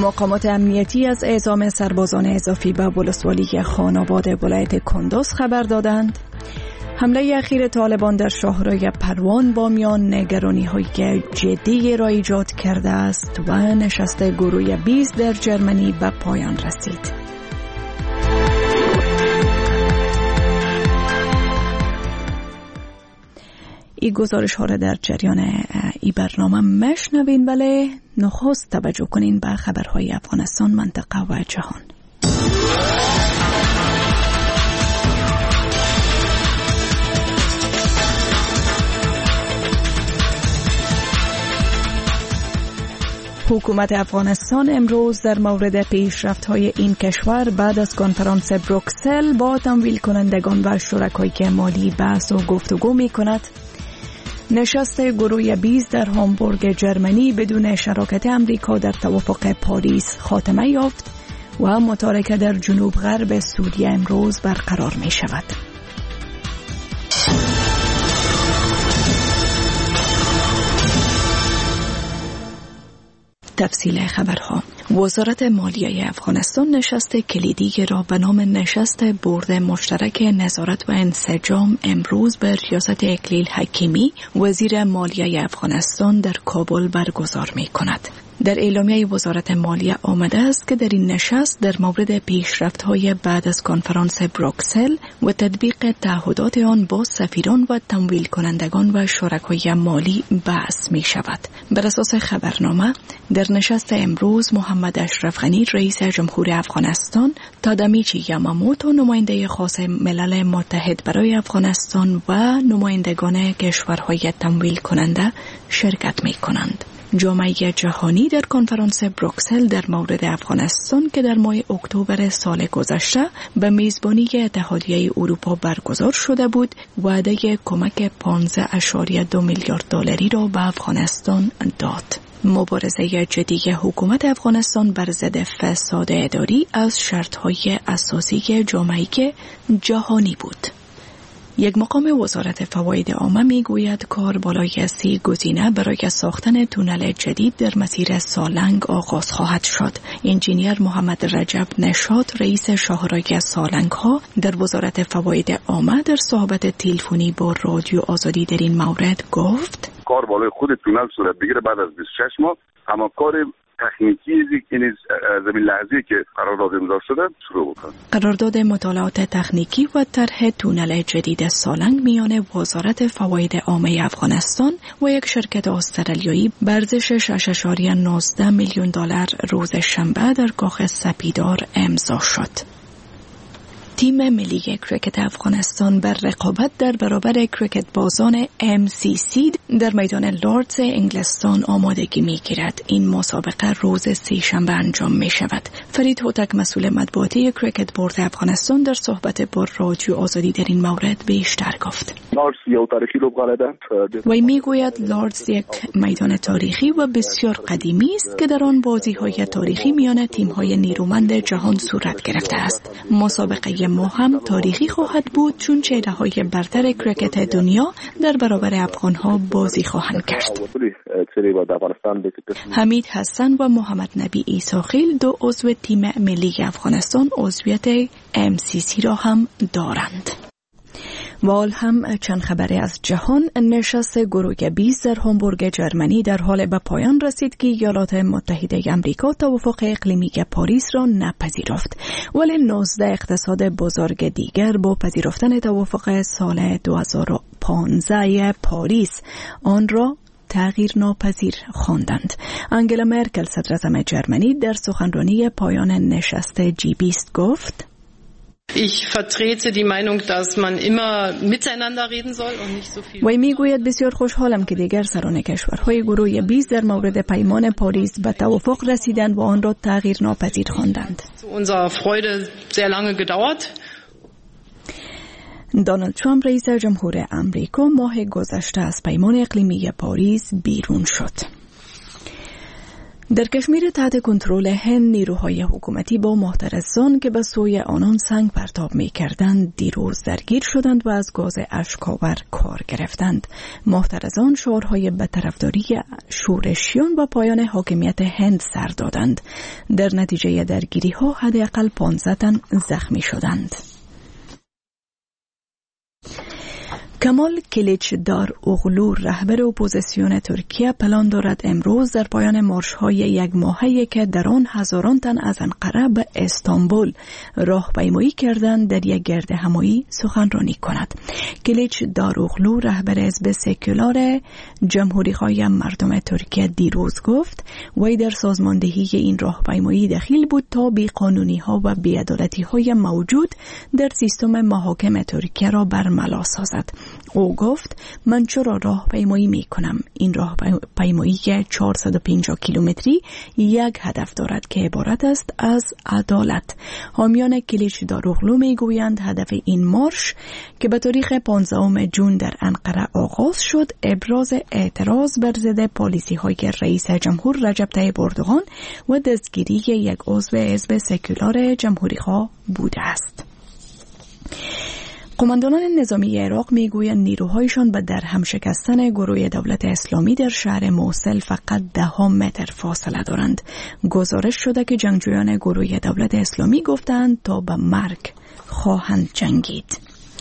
مقامات امنیتی از اعزام سربازان اضافی به ولسوالی خاناباد ولایت کندوز خبر دادند. حمله اخیر طالبان در شاهراه پروان بامیان نگرانی‌های جدی را ایجاد کرده است و نشست گروه 20 در جرمنی به پایان رسید. این گزارش ها را در جریان ای برنامه مشنوین، ولی نخست توجه کنین به خبرهای افغانستان، منطقه و جهان. حکومت افغانستان امروز در مورد پیشرفت‌های این کشور بعد از کنفرانس بروکسل با تمویل کنندگان و شرکای مالی بحث و گفتگو می‌کند. نشست گروه 20 در هامبورگ جرمنی بدون شراکت امریکا در توافق پاریس خاتمه یافت و متارکه در جنوب غرب سوریه امروز برقرار می شود. تفصیل خبرها. وزارت مالیه افغانستان نشست کلیدی را به نام نشست بورد مشترک نظارت و انسجام امروز به ریاست اکلیل حکیمی وزیر مالیه افغانستان در کابل برگزار می کند. در اعلامیه وزارت مالیه آمده است که در این نشست در مورد پیشرفت‌های بعد از کنفرانس بروکسل و تطبیق تعهدات آن با سفیران و تمویل کنندگان و شرکای مالی بحث می شود. بر اساس خبرنامه در نشست امروز محمد اشرف غنی رئیس جمهور افغانستان، تادامیچی یاماموتو نماینده خاص ملل متحد برای افغانستان و نمایندگان کشورهای تمویل کننده شرکت می کنند. جامعه جهانی در کنفرانس بروکسل در مورد افغانستان که در ماه اکتبر سال گذشته به میزبانی اتحادیه اروپا برگزار شده بود، وعده کمک 15.2 میلیارد دلاری را به افغانستان داد. مبارزه جدی حکومت افغانستان بر ضد فساد اداری از شرطهای اساسی جامعه جهانی بود. یک مقام وزارت فواید عامه میگوید کار بالای 30 گزینه برای ساختن تونل جدید در مسیر سالنگ آغاز خواهد شد. انجینیر محمد رجب نشاط رئیس شاهراه سالنگ ها در وزارت فواید عامه در صحبت تلفنی با رادیو آزادی در این مورد گفت کار بالای خود تونل صورت بگیره بعد از 26 ماه، اما کار تکنیکی که زمین لحظه‌ای که قرارداد امضا شده شروع بکنه. قرارداد مطالعات تکنیکی و طرح تونل جدید سالنگ میان وزارت فواید عامه افغانستان و یک شرکت استرالیایی به ارزش 6.19 میلیون دلار روز شنبه در کاخ سپیدار امضا شد. تیم ملی کریکت افغانستان بر رقابت در برابر کریکت بازان MCC در میدان لوردز انگلستان آمادگی می‌گیرد. این مسابقه روز سه‌شنبه انجام می‌شود. فرید هوتک مسئول مطبوعاتی کریکت بورد افغانستان در صحبت با رادیو آزادی در این مورد بیشتر گفت. لوردز یک تاریخی لوبغاله ده. وی میگوید لوردز یک میدان تاریخی و بسیار قدیمی است که در آن بازی‌های تاریخی میان تیم‌های نیرومند جهان صورت گرفته است. مسابقه ما هم تاریخی خواهد بود چون چهره‌های برتر کریکت دنیا در برابر افغان‌ها بازی خواهند کرد. حمید حسن و محمد نبی عیساخیل دو عضو تیم ملی افغانستان عضویت MCC را هم دارند. وال هم چند خبری از جهان. نشست گروه 20 در هامبورگ جرمنی در حال به پایان رسید که ایالات متحده آمریکا توافق اقلیمی پاریس را نپذیرفت، ولی 19 اقتصاد بزرگ دیگر با پذیرفتن توافق سال 2015 پاریس آن را تغییر ناپذیر خواندند. آنگلا مرکل صدر اعظم جرمنی در سخنرانی پایان نشست G20 گفت: Ich vertrete die Meinung, dass man immer miteinander reden soll und nicht so viel. وی میگوید بسیار خوشحالم که دیگر سران کشورهای گروه 20 در مورد پیمان پاریس به توافق رسیدند و آن را تغییر ناپذیر خواندند. Zu unserer Freude sehr lange gedauert. دونالد ترامپ رئیس جمهور آمریکا ماه گذشته از پیمان اقلیمی پاریس بیرون شد. در کشمیر تحت کنترل هند نیروهای حکومتی با محترسان که به سوی آنان سنگ پرتاب می کردند دیروز درگیر شدند و از گاز اشک‌آور کار گرفتند. محترسان شعارهای به طرفداری شورشیان و پایان حاکمیت هند سر دادند. در نتیجه درگیری ها حداقل 15 تن زخمی شدند. کمال کلیچداروغلو رهبر اپوزیسیون ترکیه پلان دارد امروز در پایان مارش‌های یک ماهه‌ای که در آن هزاران تن از انقره به استانبول راهپیمایی کردند در یک گردهمایی سخنرانی کند. کلیچداروغلو رهبر حزب سکولار جمهوری‌خواه مردم ترکیه دیروز گفت وی در سازماندهی این راهپیمایی دخیل بود تا بی‌قانونی‌ها و بی‌عدالتی‌های موجود در سیستم محاکم ترکیه را برملا سازد. او گفت من چرا راهپیمایی می کنم؟ این راهپیمایی 450 کیلومتری یک هدف دارد که عبارت است از عدالت. حامیان کلیچداروغلو می گویند هدف این مارش که به تاریخ 15 جون در انقره آغاز شد ابراز اعتراض بر ضد پالیسی های رئیس جمهور رجب طیب اردوغان و دستگیری یک عضو حزب سکولار جمهوری‌خواه بوده است. قماندانان نظامی عراق میگویند نیروهایشان به درهم شکستن گروه دولت اسلامی در شهر موصل فقط 10 متر فاصله دارند. گزارش شده که جنگجویان گروه دولت اسلامی گفتند تا به مرگ خواهند جنگید.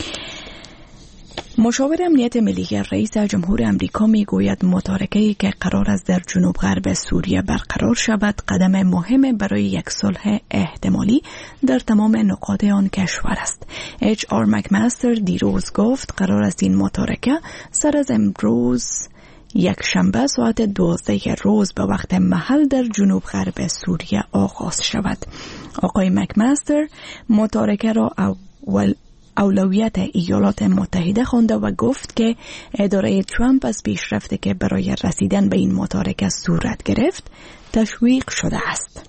مشاور امنیت ملی رئیس جمهور امریکا میگوید متارکه‌ای که قرار است در جنوب غرب سوریه برقرار شود قدم مهم برای یک صلح احتمالی در تمام نقاط آن کشور است. HR مکمستر دیروز گفت قرار است این متارکه سر از امروز یک شنبه ساعت 12 روز به وقت محل در جنوب غرب سوریه آغاز شود. آقای مکمستر متارکه را اولویت ایالات متحده خوانده و گفت که اداره ترامپ از پیشرفتی که برای رسیدن به این متارکه صورت گرفت تشویق شده است.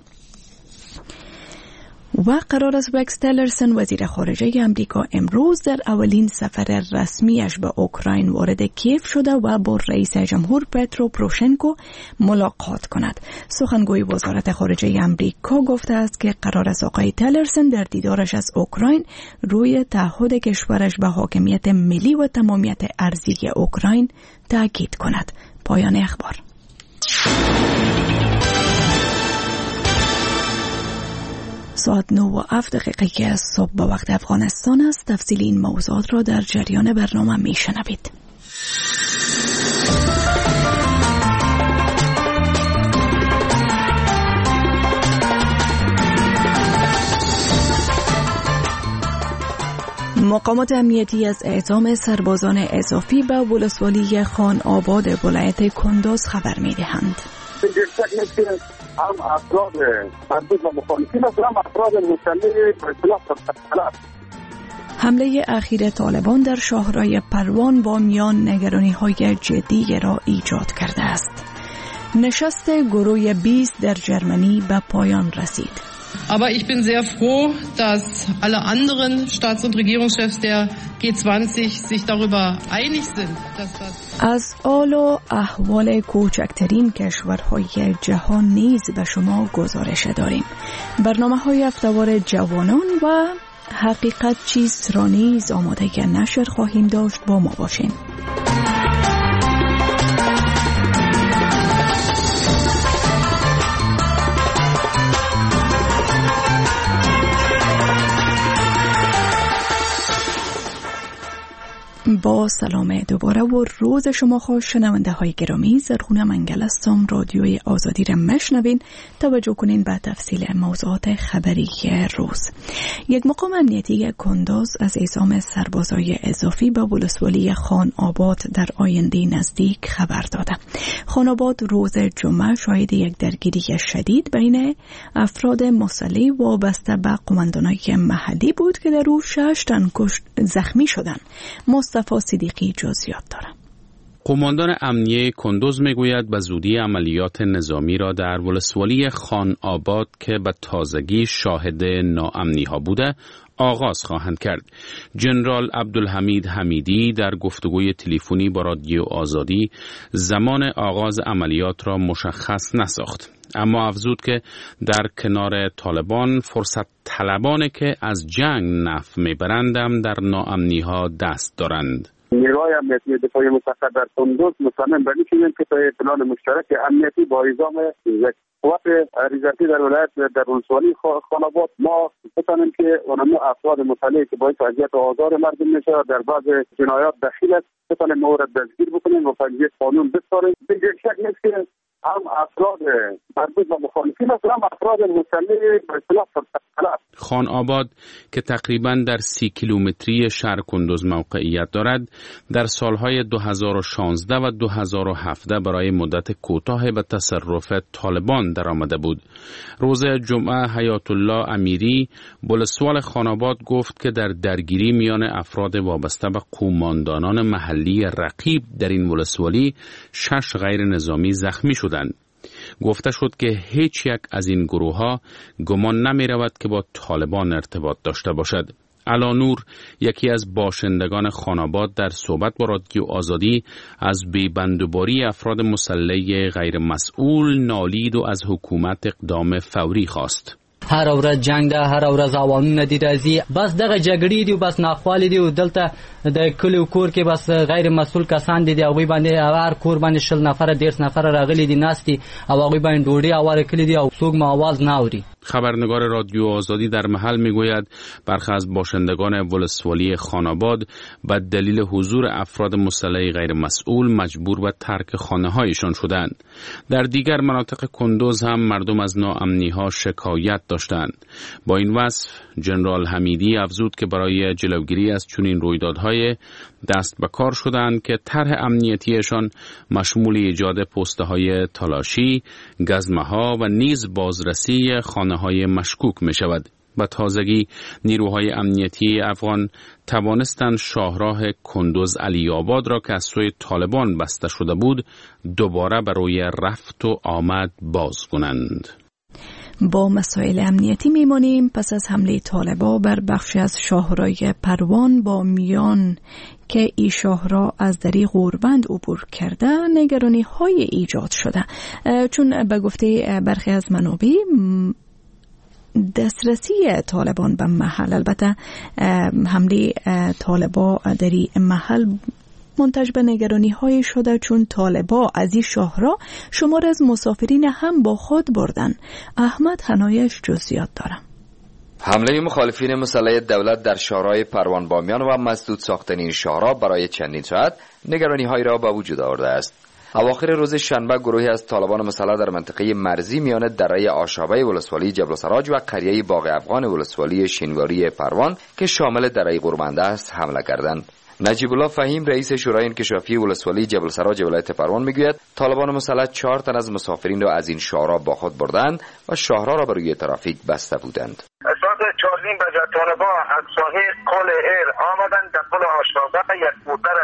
و قرار است رکس تیلرسون وزیر خارجه امریکا امروز در اولین سفر رسمیش به اوکراین وارد کیف شده و با رئیس جمهور پترو پروشنکو ملاقات کند. سخنگوی وزارت خارجه امریکا گفته است که قرار است آقای تیلرسون در دیدارش از اوکراین روی تعهد کشورش به حاکمیت ملی و تمامیت ارضی اوکراین تاکید کند. پایان اخبار. ساعت 9:07 که از صبح به وقت افغانستان است. تفصیل این موضوعات را در جریان برنامه می شنوید. مقامات امنیتی از اعزام سربازان اضافی به ولسوالی خان آباد ولایت کندوز خبر می دهند. هم افراد مربوط به مخالفین است هم افراد مطلع به اصطلاح طرف. حمله اخیر طالبان در شاهرای پروان با میان نگرانی‌های جدی را ایجاد کرده است. نشست گروه 20 در جرمنی به پایان رسید. Aber ich bin sehr froh, dass alle anderen Staats- und Regierungschefs der G20 sich darüber einig sind, dass das از حال و احوال کوچکترین کشورهای جهان نیز به شما گزارش داریم. برنامه‌های هفته‌وار جوانان و حقیقت چیست را نیز آماده نشر خواهیم داشت. با ما باشین. با سلام دوباره و روز شما خوش. شنونده های گرامی، زرخونه منگل هستم. رادیوی آزادی را مشنوین. توجه کنین به تفصیل موضوعات خبری روز. یک مقام امنیتی کندوز از اعزام سربازای اضافی به ولسوالی خان آباد در آینده نزدیک خبر داده. خان آباد روز جمعه شاهد یک درگیری شدید بین افراد مسلح وابسته به قماندانای محلی بود که در او 6 تن زخمی شدند. مصطفی صدیقی جزئیات دارد. قماندان امنیه کندوز میگوید به زودی عملیات نظامی را در ولسوالی خان آباد که به تازگی شاهد ناامنی ها بوده آغاز خواهند کرد. جنرال عبدالحمید حمیدی در گفتگوی تلفنی با رادیو آزادی زمان آغاز عملیات را مشخص نساخت، اما افزود که در کنار طالبان فرصت طلبانه که از جنگ نفع میبرند هم در ناامنی‌ها دست دارند. نیروهای امنیتی دفاعی مسلح در کندوز مصمم بر این شدند که تا پلان مشترک امنیتی با اعزام قوت ریزرتی در ولایت در ولسوالی خاناباد ما بتانیم که اونمو افراد مطلعی که باعث اذیت و آزار مردم میشه در بعض جنایات دخیل است بتانیم مورد دستگیر بکنیم و پنجه قانون بسپاریم. دیگر شک نیست که هم افراد مربوط و مخالفین است، هم افراد مطلع به اصطلاح فرصت. خان آباد که تقریباً در 30 کیلومتری شهر کندوز موقعیت دارد، در سالهای 2016 و 2017 برای مدت کوتاه به تصرف طالبان در آمده بود. روز جمعه حیات الله امیری ولسوال خان آباد گفت که در درگیری میان افراد وابسته به قوماندانان محلی رقیب در این ولسوالی 6 غیر نظامی زخمی شدند. گفته شد که هیچ یک از این گروه ها گمان نمی رود که با طالبان ارتباط داشته باشد. علانور یکی از باشندگان خان آباد در صحبت با رادیو آزادی از بی‌بندوباری افراد مسلح غیر مسئول نالید و از حکومت اقدام فوری خواست. هر ورځ جنگ ده، هر ورځ اوانونه دي راځي، بس دغه جګړې دي، بس ناخوالې دي او دلته د کلیو کور کې بس غیر مسؤل کسان دي، هغوی باندې هر کور باندې 20 نفر 10 نفر راغلي دي ناستي او هغوی باندې ډوډۍ اواره کړي دي او څوک مو आवाज نه اوري. خبرنگار رادیو آزادی در محل میگوید برخی از باشندگان ولسوالی خان آباد به دلیل حضور افراد مسلح غیر مسئول مجبور به ترک خانه هایشان شدند. در دیگر مناطق کندوز هم مردم از ناامنی ها شکایت داشتند. با این وصف جنرال حمیدی افزود که برای جلوگیری از چنین رویدادهای دست به کار شدند که طرح امنیتیشان مشمول ایجاد پسته‌های تالاشی، گزمه‌ها و نیز بازرسی خانه‌های مشکوک می‌شود. و تازگی نیروهای امنیتی افغان توانستند شاهراه کندوز علی آباد را که از سوی طالبان بسته شده بود دوباره برای رفت و آمد باز کنند. با مسائل امنیتی میمانیم. پس از حمله طالبان بر بخشی از شاهراه پروان با میان که این شاهراه از دری غوربند عبور کرده نگرانی های ایجاد شده، چون به گفته برخی از منابع دسترسی طالبان به محل، البته حمله طالبان در این محل منتج به نگرانی های شده، چون طالبان از این شاهراه شمار از مسافرین هم با خود بردن. احمد حنایش جزئیات دارم. حمله مخالفین مسلح دولت در شاهراه پروان بامیان و مسدود ساختن این شاهراه برای چندین ساعت نگرانی هایی را به وجود آورده است. اواخر روز شنبه گروهی از طالبان مسلح در منطقه مرزی میان دره آشابه ولسوالی جبل سراج و قریه باغ افغان ولسوالی شینواری پروان که شامل دره غوربند است حمله کردند. نجیب الله فهیم رئیس شورای انکشافی ولسوالی جبل سراج ولایت پروان میگوید طالبان مسلح 4 تن از مسافرین را از این شاهراه با خود بردند و شاهراه را بر روی ترافیک بسته بودند. ساعت 4:30 بجه طالبان از ساحل قل ایر آمدند. در قل آشابه یک موتر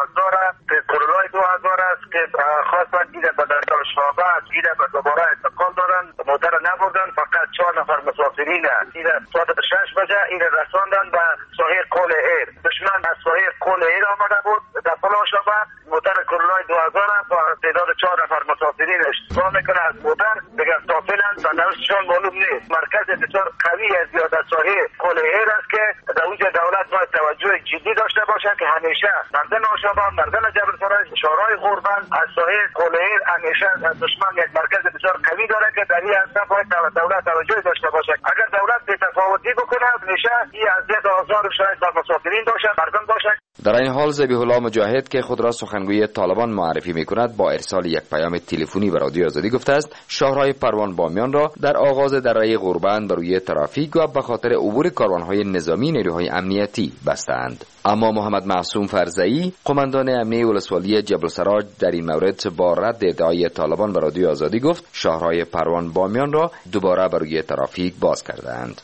2000 کرولای 2000 است که خواستند ایره به در آشابه ایره به دوباره انتقال دارند. موتر نبردند، فقط 4 نفر مسافرین ایره ساعت 6 بجه ایره رساندند به ساحل قل ایر. دشمن از ساحل قل ایر آمده بود در قل آشابه، موتر کرولای 2000 با تعداد 4 نفر مسافرین اشتباه میکنه از موتر دیگر غافلند و نوشتشان معلوم نیست. مرکز بسیار قوی از زیادت ساحل قل ایر است که در اونجا دولت باید توجه جدی داشته باشه که همیشه مردم آشابه، مردم جبل سراج، شاهراه غوربند از ساحل قل ایر همیشه دشمن یک مرکز بسیار قوی داره که در این اصلا باید دولت توجه داشته باشه. اگر دولت بی‌تفاوتی بکنه همیشه این اذیت آزار شاید بر مسافرین باشه، مردم باشه. در این حال ذبیح الله مجاهد که خود را سخنگوی طالبان معرفی می‌کند با ارسال یک پیام تلفنی به رادیو آزادی گفته است شاهراه پروان بامیان را در آغاز دره غوربند بر روی ترافیک و به خاطر عبور کاروان‌های نظامی نیروهای امنیتی بستند. اما محمد معصوم فرزئی قماندان امنیه ولسوالی جبل سراج در این مورد با رد ادعای طالبان به رادیو آزادی گفت شاهراه پروان بامیان را دوباره بر روی ترافیک باز کردند.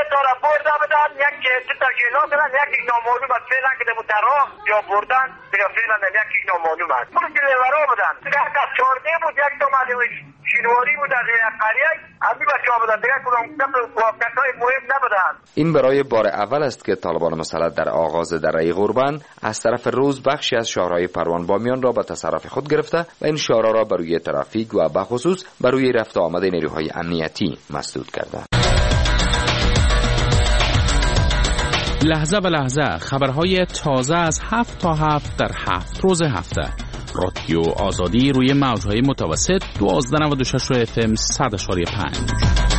یک ترکیلات دارن، یک نامعلوم است فعلا که مترا یا بردن دیگه فعلا یک نامعلوم است. اون که لورا بودن دیگه 14 بود، یک تا معلوم شینواری بود از قریه همین بچه‌ها بودن دیگه کدام واقعیت‌های مهم نبودن. این برای بار اول است که طالبان مسلح در آغاز دره غربان از طرف روز بخشی از شهرهای پروان بامیان را به تصرف خود گرفته و این شهرها را بر روی ترافیک و به خصوص بر روی رفت و آمد نیروهای امنیتی مسدود کرده. لحظه به لحظه خبرهای تازه از 7 تا 7 در 7 روز هفته. رادیو آزادی روی موجهای متوسط 1296 FM 100.5.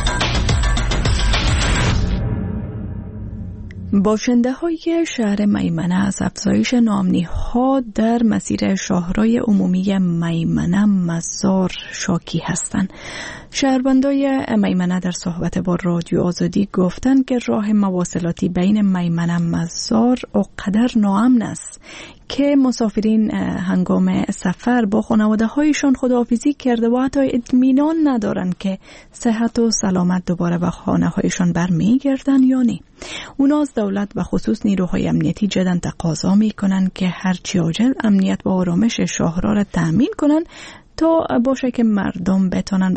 باشنده های شهر میمنه از افزایش ناامنی ها در مسیر شاهرای عمومی میمنه مزار شاکی هستند. شهروندای میمنه در صحبت با رادیو آزادی گفتند که راه مواصلاتی بین میمنه مزار اونقدر ناامن است که مسافرین هنگام سفر با خانواده هایشان خداحافظی کرده و حتی اطمینان ندارند که صحت و سلامت دوباره به خانه هایشان برمیگردن یا نه. اونا از دولت و خصوص نیروهای امنیتی جداً تقاضا میکنن که هرچی عاجل امنیت و آرامش شاهرا را تأمین کنن تا باشه که مردم بتونن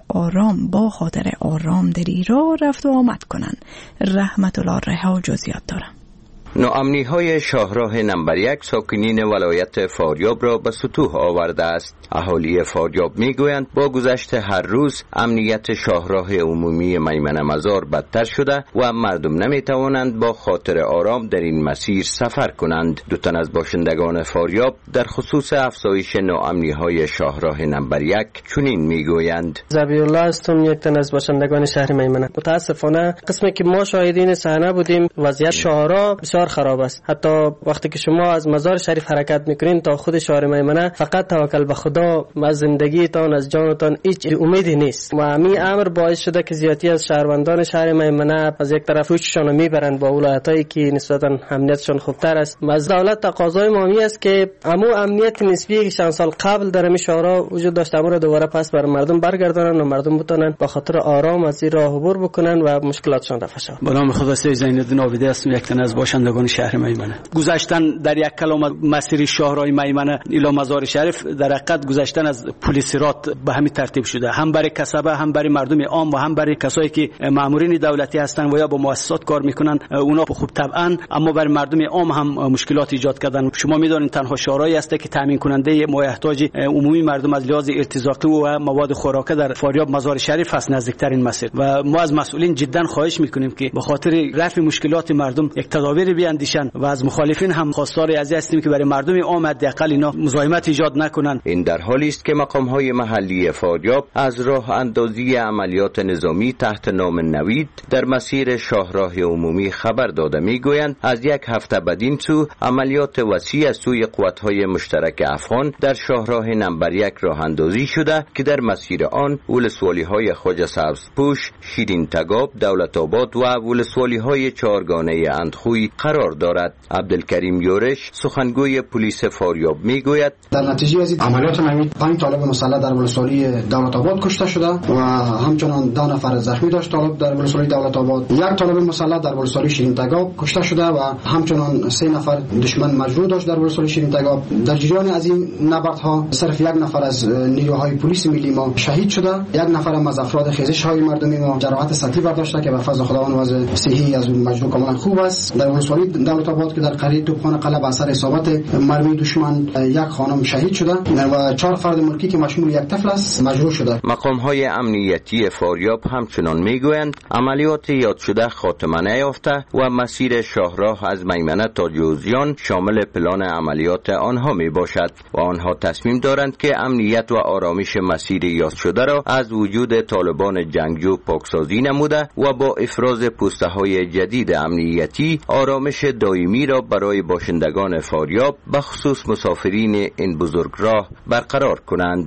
با خاطر آرام در ایران رفت و آمد کنن. رحمت الله رها جزئیات دارم. ناامنی های شاهراه نمبر 1 ساکنین ولایت فاریاب را به سطوح آورده است. اهالی فاریاب میگویند با گذشت هر روز امنیت شاهراه عمومی میمنه مزار بدتر شده و مردم نمیتوانند با خاطر آرام در این مسیر سفر کنند. دو تن از باشندگان فاریاب در خصوص افزایش ناامنی های شاهراه نمبر 1 چنین میگویند. ذبیح الله هستم، یک تن از باشندگان شهر میمنه. متاسفانه قسمی که ما شاهدین صحنه بودیم وضعیت شاهراه بسیار خراب است. حتی وقتی که شما از مزار شریف حرکت میکنین تا خود شهر میمنه فقط توکل به خدا، از زندگیتان از جانتان هیچ امیدی نیست و همین امر باعث شده که زیادی از شهروندان شهر میمنه از یک طرف روششان میبرند با ولایتایی که نسبتا امنیتشان خوبتر است. از دولت تقاضای ما است که همو امنیت نسبی که چند سال قبل در این شهرها وجود داشته امر دوباره پس بر مردم برگردانند و مردم بتونن با خاطر آرام از این راه عبور بکنن و مشکلاتشان رفع شود. به نام خدا زینالدین عابدی هستم، یک تن از باشندگان شهر میمنه. گذشتن در یک کلام مسیر شاهرای میمنه الی مزار شریف در حقیقت گذشتن از پلیسرات به همین ترتیب شده، هم برای کسبه هم برای مردم عام و هم برای کسایی که مامورین دولتی هستن و یا با مؤسسات کار میکنن. اونا خوب طبعا، اما برای مردم عام هم مشکلات ایجاد کردن. شما میدونید تنها شاهرایی است که تامین کننده مایحتاج عمومی مردم از لحاظ ارتزاقی و مواد خوراکه در فاریاب مزار شریف است، نزدیکترین مسیر. و ما از مسئولین جدا خواهش میکنیم که به خاطر رفع مشکلات مردم یک تدابیر بیاندیشن و از مخالفین هم خواستار از هستیم که برای مردم عام حداقل اینا مزاحمت ایجاد نکنن. این در حالی است که مقام‌های محلی فاریاب از راه اندازی عملیات نظامی تحت نام نوید در مسیر شاهراه عمومی خبر داده میگویند از یک هفته بدین سو عملیات وسیع از سوی قوت‌های مشترک افغان در شاهراه نمبر 1 راه اندازی شده که در مسیر آن ولسوالی‌های خواجه سبزپوش، شیرین تگاب، دولت آباد و ولسوالی‌های چهارگانه اندخوی قرار دارد. عبدالکریم یورش سخنگوی پلیس فاریاب میگوید در نتیجه از عملیات نوید 5 طالب مسلح در ولسوالی دولت آباد کشته شده و همچنان 10 نفر زخمی داشت طالب در ولسوالی دولت آباد. 1 طالب مسلح در ولسوالی شیرین تگاب کشته شده و همچنان 3 نفر دشمن مجروح داشت در ولسوالی شیرین تگاب. در جریان از این نبردها صرف 1 نفر از نیروهای پلیس ملی ما شهید شده، 1 نفر هم از افراد خیزش های مردمی ما جراحت سطحی برداشته که به فضل خداوند وضع صحی از مجروح کاملا خوب است. در ولسوالی دولت آباد که در قریه توپخانه قلب اثر اصابت مرمی دشمن 1 خانم شهید شده و 4 فرد ملکی که مشمول 1 طفل است مجروح شده. مقام‌های امنیتی فاریاب همچنان میگویند عملیات یاد شده خاتمه نیافته و مسیر شاهراه از میمنه تا جوزجان شامل پلان عملیات آنها می باشد و آنها تصمیم دارند که امنیت و آرامش مسیر یاد شده را از وجود طالبان جنگجو پاکسازی نموده و با افراز پوسته‌های جدید امنیتی آرامش دائمی را برای باشندگان فاریاب به خصوص مسافرین این بزرگراه برقرار کنند.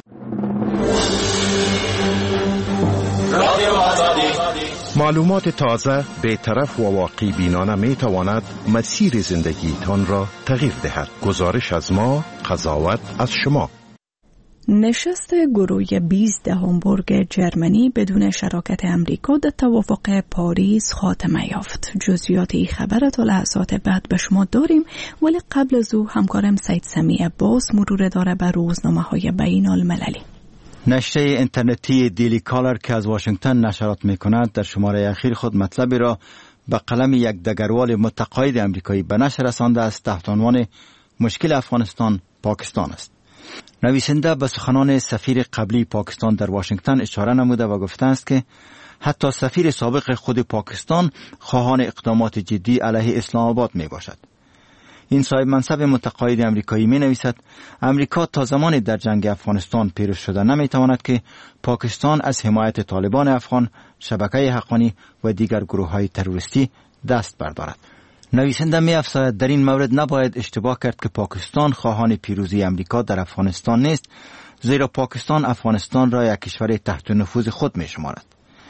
معلومات تازه، بی‌طرف و واقع بینانه می تواند مسیر زندگیتان را تغییر دهد. گزارش از ما، قضاوت از شما. نشست گروه 20 هامبورگ جرمنی بدون شراکت امریکا در توافق پاریس خاتمه یافت. جزئیات این خبر تا لحظات بعد به شما داریم، ولی قبل از او همکارم سید سمی عباس مرور داره بر روزنامه‌های بین المللی. نشریه اینترنتی دیلی کالر که از واشنگتن نشرات میکند در شماره اخیر خود مطلبی را به قلم یک دگروال متقاعد امریکایی به نشر رسانده است تحت عنوان مشکل افغانستان پاکستان است. نویسنده به سخنان سفیر قبلی پاکستان در واشنگتن اشاره نموده و گفته است که حتی سفیر سابق خود پاکستان خواهان اقدامات جدی علیه اسلام آباد می باشد. این صاحب منصب متقاعد امریکایی می نویسد امریکا تا زمانی در جنگ افغانستان پیروز شده نمی تواند که پاکستان از حمایت طالبان افغان، شبکه حقانی و دیگر گروه های تروریستی دست بردارد. نویسنده می افزاید در این مورد نباید اشتباه کرد که پاکستان خواهان پیروزی امریکا در افغانستان نیست، زیرا پاکستان افغانستان را یک کشور تحت نفوذ خود می شمارد.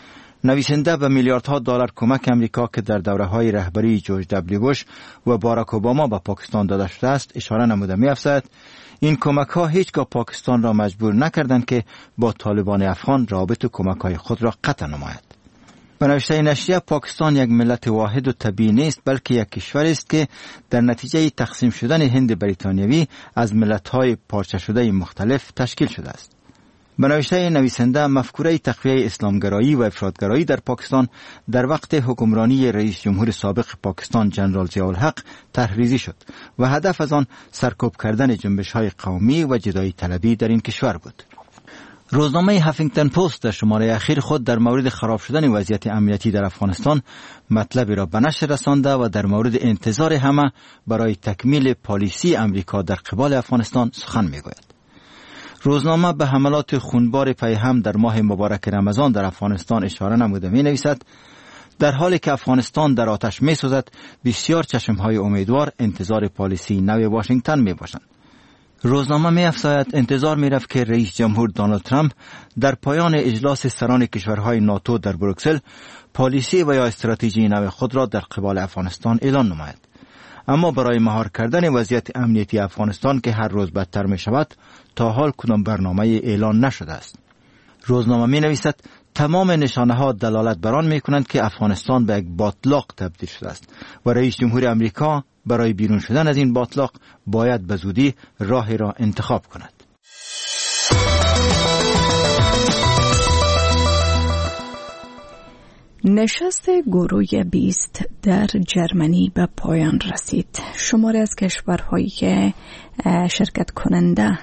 نویسنده به میلیاردها دلار کمک امریکا که در دوره‌های رهبری جورج دبلیو بوش و باراک اوباما به پاکستان داده شده است اشاره نموده می‌افزاید این کمک‌ها هیچگاه پاکستان را مجبور نکردند که با طالبان افغان رابطه کمک‌های خود را قطع نماید. به نوشته نشریه پاکستان یک ملت واحد و طبیعی نیست بلکه یک کشور است که در نتیجه تقسیم شدن هند بریتانیوی از ملت‌های پارچه شده مختلف تشکیل شده است. به نوشته نویسنده مفکوره تقویه اسلامگرایی و افراطگرایی در پاکستان در وقت حکمرانی رئیس جمهور سابق پاکستان جنرال ضیاءالحق تحریزی شد و هدف از آن سرکوب کردن جنبش‌های قومی و جدایی طلبی در این کشور بود. روزنامه هافینگتن پست در شماره اخیر خود در مورد خراب شدن وضعیت امنیتی در افغانستان مطلبی را به نشر رسانده و در مورد انتظار همه برای تکمیل پالیسی امریکا در قبال افغانستان سخن می‌گوید. روزنامه به حملات خونبار پیهم در ماه مبارک رمضان در افغانستان اشاره نموده می نویسد در حالی که افغانستان در آتش می سوزد بسیار چشمهای امیدوار انتظار پالیسی نو واشنگتن می باشند. روزنامه می افزاید انتظار می رفت که رئیس جمهور دونالد ترامپ در پایان اجلاس سران کشورهای ناتو در بروکسل پالیسی و یا استراتژی نو خود را در قبال افغانستان اعلان نماید. اما برای مهار کردن وضعیت امنیتی افغانستان که هر روز بدتر می شود تا حال کدام برنامه اعلان نشده است. روزنامه می نویسد تمام نشانه ها دلالت بر آن می کنند که افغانستان به یک باتلاق تبدیل شده است و رئیس جمهور امریکا برای بیرون شدن از این باتلاق باید به زودی راهی را انتخاب کند. نشست گروه 20 در جرمنی به پایان رسید. شماری از کشورهایی که شرکت کننده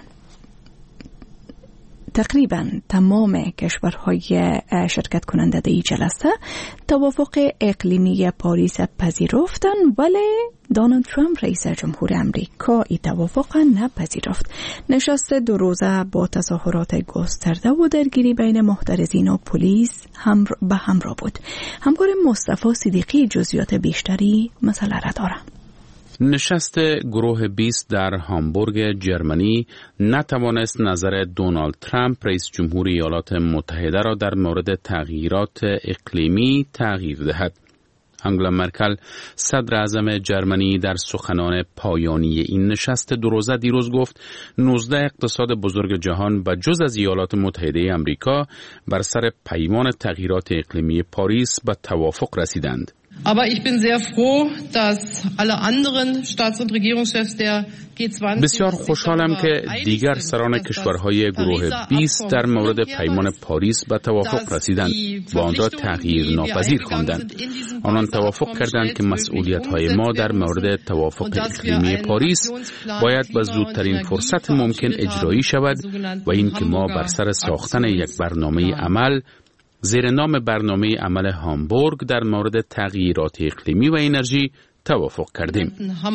تقریبا تمام کشورهای شرکت کننده در این جلسه توافق اقلیمی پاریس پذیرفتند، ولی دونالد ترامپ رئیس جمهور امریکا این توافق نپذیرفت. نشست 2 روزه با تظاهرات گسترده و درگیری بین معترضین و پلیس به همراه بود. همکار مصطفی صدیقی جزئیات بیشتری مسئله را دارد. نشست گروه 20 در هامبورگ جرمنی نتوانست نظر دونالد ترامپ رئیس جمهور ایالات متحده را در مورد تغییرات اقلیمی تغییر دهد. آنگلا مرکل صدر اعظم جرمنی در سخنان پایانی این نشست 2 روزه دیروز گفت 19 اقتصاد بزرگ جهان و جز از ایالات متحده آمریکا بر سر پیمان تغییرات اقلیمی پاریس به توافق رسیدند. Aber ich bin sehr froh, dass alle anderen Staats- und Regierungschefs der G20 بسیار خوشحالم که دیگر سران کشورهای گروه 20 در مورد پیمان پاریس به توافق رسیدند و آن را تغییر ناپذیر خواندند. آنان توافق کردند که مسئولیت‌های ما در مورد توافق اقلیمی پاریس باید به زودترین فرصت ممکن اجرایی شود و این که ما بر سر ساختن یک برنامه عمل زیر نام برنامه عمل هامبورگ در مورد تغییرات اقلیمی و انرژی توافق کردیم.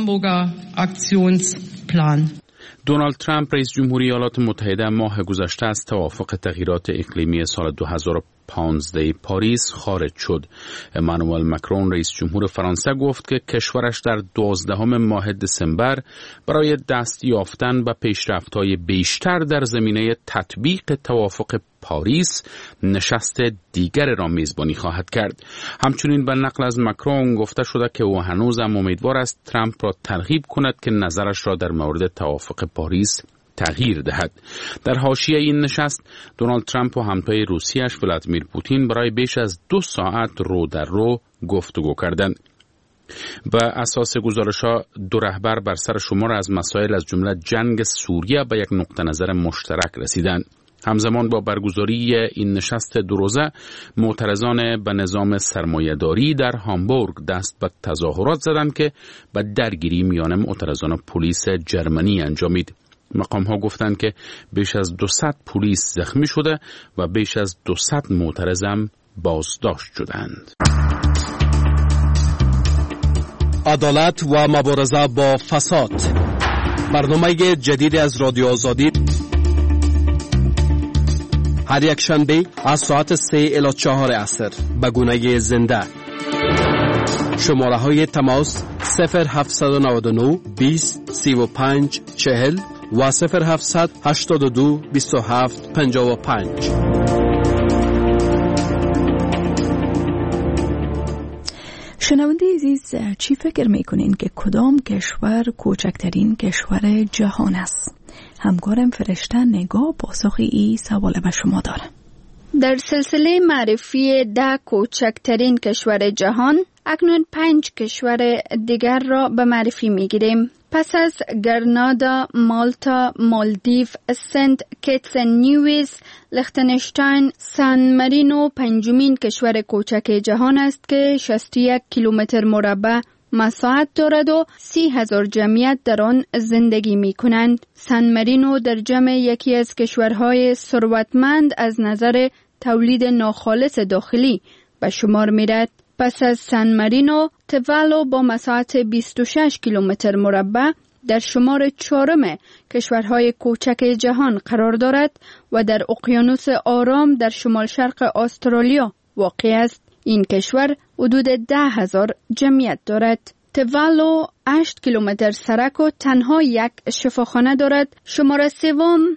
دونالد ترامپ رئیس جمهوری ایالات متحده ماه گذشته از توافق تغییرات اقلیمی سال 2015 پاریس خارج شد. امانوئل مکرون رئیس جمهور فرانسه گفت که کشورش در 12 ماه دسامبر برای دست یافتن به پیشرفت‌های بیشتر در زمینه تطبیق توافق پاریس نشست دیگر را میزبانی خواهد کرد. همچنین به نقل از مکرون گفته شده که او هنوز هم امیدوار است ترامپ را ترغیب کند که نظرش را در مورد توافق پاریس تغییر دهد. در حاشیه این نشست دونالد ترامپ و همتای روسیه‌اش ولادیمیر پوتین برای بیش از 2 ساعت رو در رو گفتگو کردند. به اساس گزارش‌ها 2 رهبر بر سر شمار از مسائل از جمله جنگ سوریه به یک نقطه نظر مشترک رسیدند. همزمان با برگزاری این نشست دوروزه، معترضان به نظام سرمایه‌داری در هامبورگ دست به تظاهرات زدند که به درگیری میان معترضان پلیس جرمنی انجامید. مقام‌ها گفتند که بیش از 200 پلیس زخمی شده و بیش از 200 معترض هم بازداشت شدند. عدالت و مبارزه با فساد، برنامه جدید از رادیو آزادی، هر یک شنبه از ساعت 3 الی 4 عصر به گونه زنده. شماره های تماس 0799 20 35 40 و 0700 82 27 55. شنونده عزیز، چی فکر میکنین که کدام کشور کوچکترین کشور جهان است؟ همکارم فرشته نگاه پاسخی این سوال به شما داره. در سلسله معرفی 10 کوچکترین کشور جهان، اکنون 5 کشور دیگر را به معرفی میگیریم. پس از گرنادا، مالتا، مالدیو، سنت کیتس نیویس، لختنشتاین، سان مارینو پنجمین کشور کوچک جهان است که 61 کیلومتر مربع مساحت دارد و 30,000 جمعیت در آن زندگی می کنند. سان مارینو در جمع یکی از کشورهای ثروتمند از نظر تولید ناخالص داخلی به شمار می رد. پس از سان مارینو، توالو با مساحت 26 کیلومتر مربع در شمار 4 کشورهای کوچک جهان قرار دارد و در اقیانوس آرام در شمال شرق استرالیا واقع است. این کشور حدود 10,000 جمعیت دارد. توالو 8 کیلومتر سرک و تنها یک شفاخانه دارد. شماره 3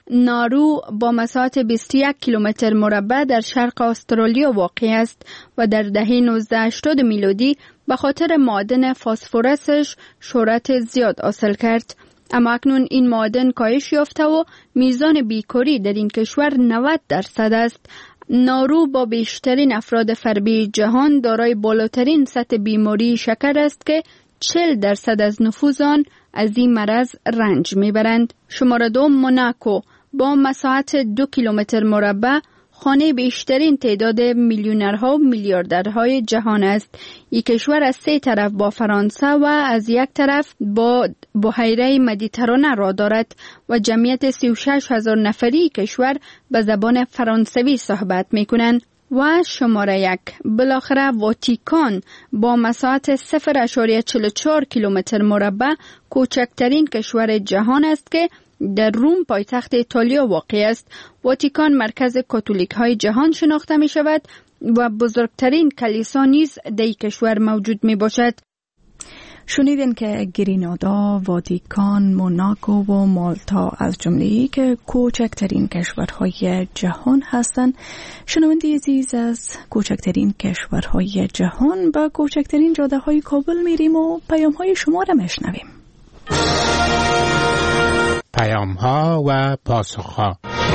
نارو با مساحت 21 کیلومتر مربع در شرق استرالیا واقع است و در دهه 1980 میلادی به خاطر معدن فسفرسش شهرت زیاد حاصل کرد. اما اکنون این معدن کاهش یافته و میزان بیکاری در این کشور 90% است. نارو با بیشترین افراد فربه جهان دارای بالاترین سطح بیماری شکر است که 40% از نفوذ آن از این مرض رنج میبرند. شماره 2 موناکو با مساحت 2 کیلومتر مربع خانه بیشترین تعداد میلیونرها و میلیاردرهای جهان است. این کشور از 3 طرف با فرانسه و از یک طرف با بحیره مدیترانه را دارد و جمعیت 36,000 نفری کشور به زبان فرانسوی صحبت می کنند. و شماره 1 بالاخره واتیکان با مساحت 0.44 کیلومتر مربع کوچکترین کشور جهان است که در روم پایتخت ایتالیا واقع است. واتیکان مرکز کاتولیک های جهان شناخته می شود و بزرگترین کلیسا نیز در کشور موجود می باشد. شنیدین که گرینادا، واتیکان، موناکو و مالتا از جمله‌ای که کوچکترین کشورهای جهان هستند. شنونده عزیز، از کوچکترین کشورهای جهان به کوچکترین جاده‌های کابل میریم و پیام‌های شما را میشنویم. پیام‌ها و پاسخ‌ها.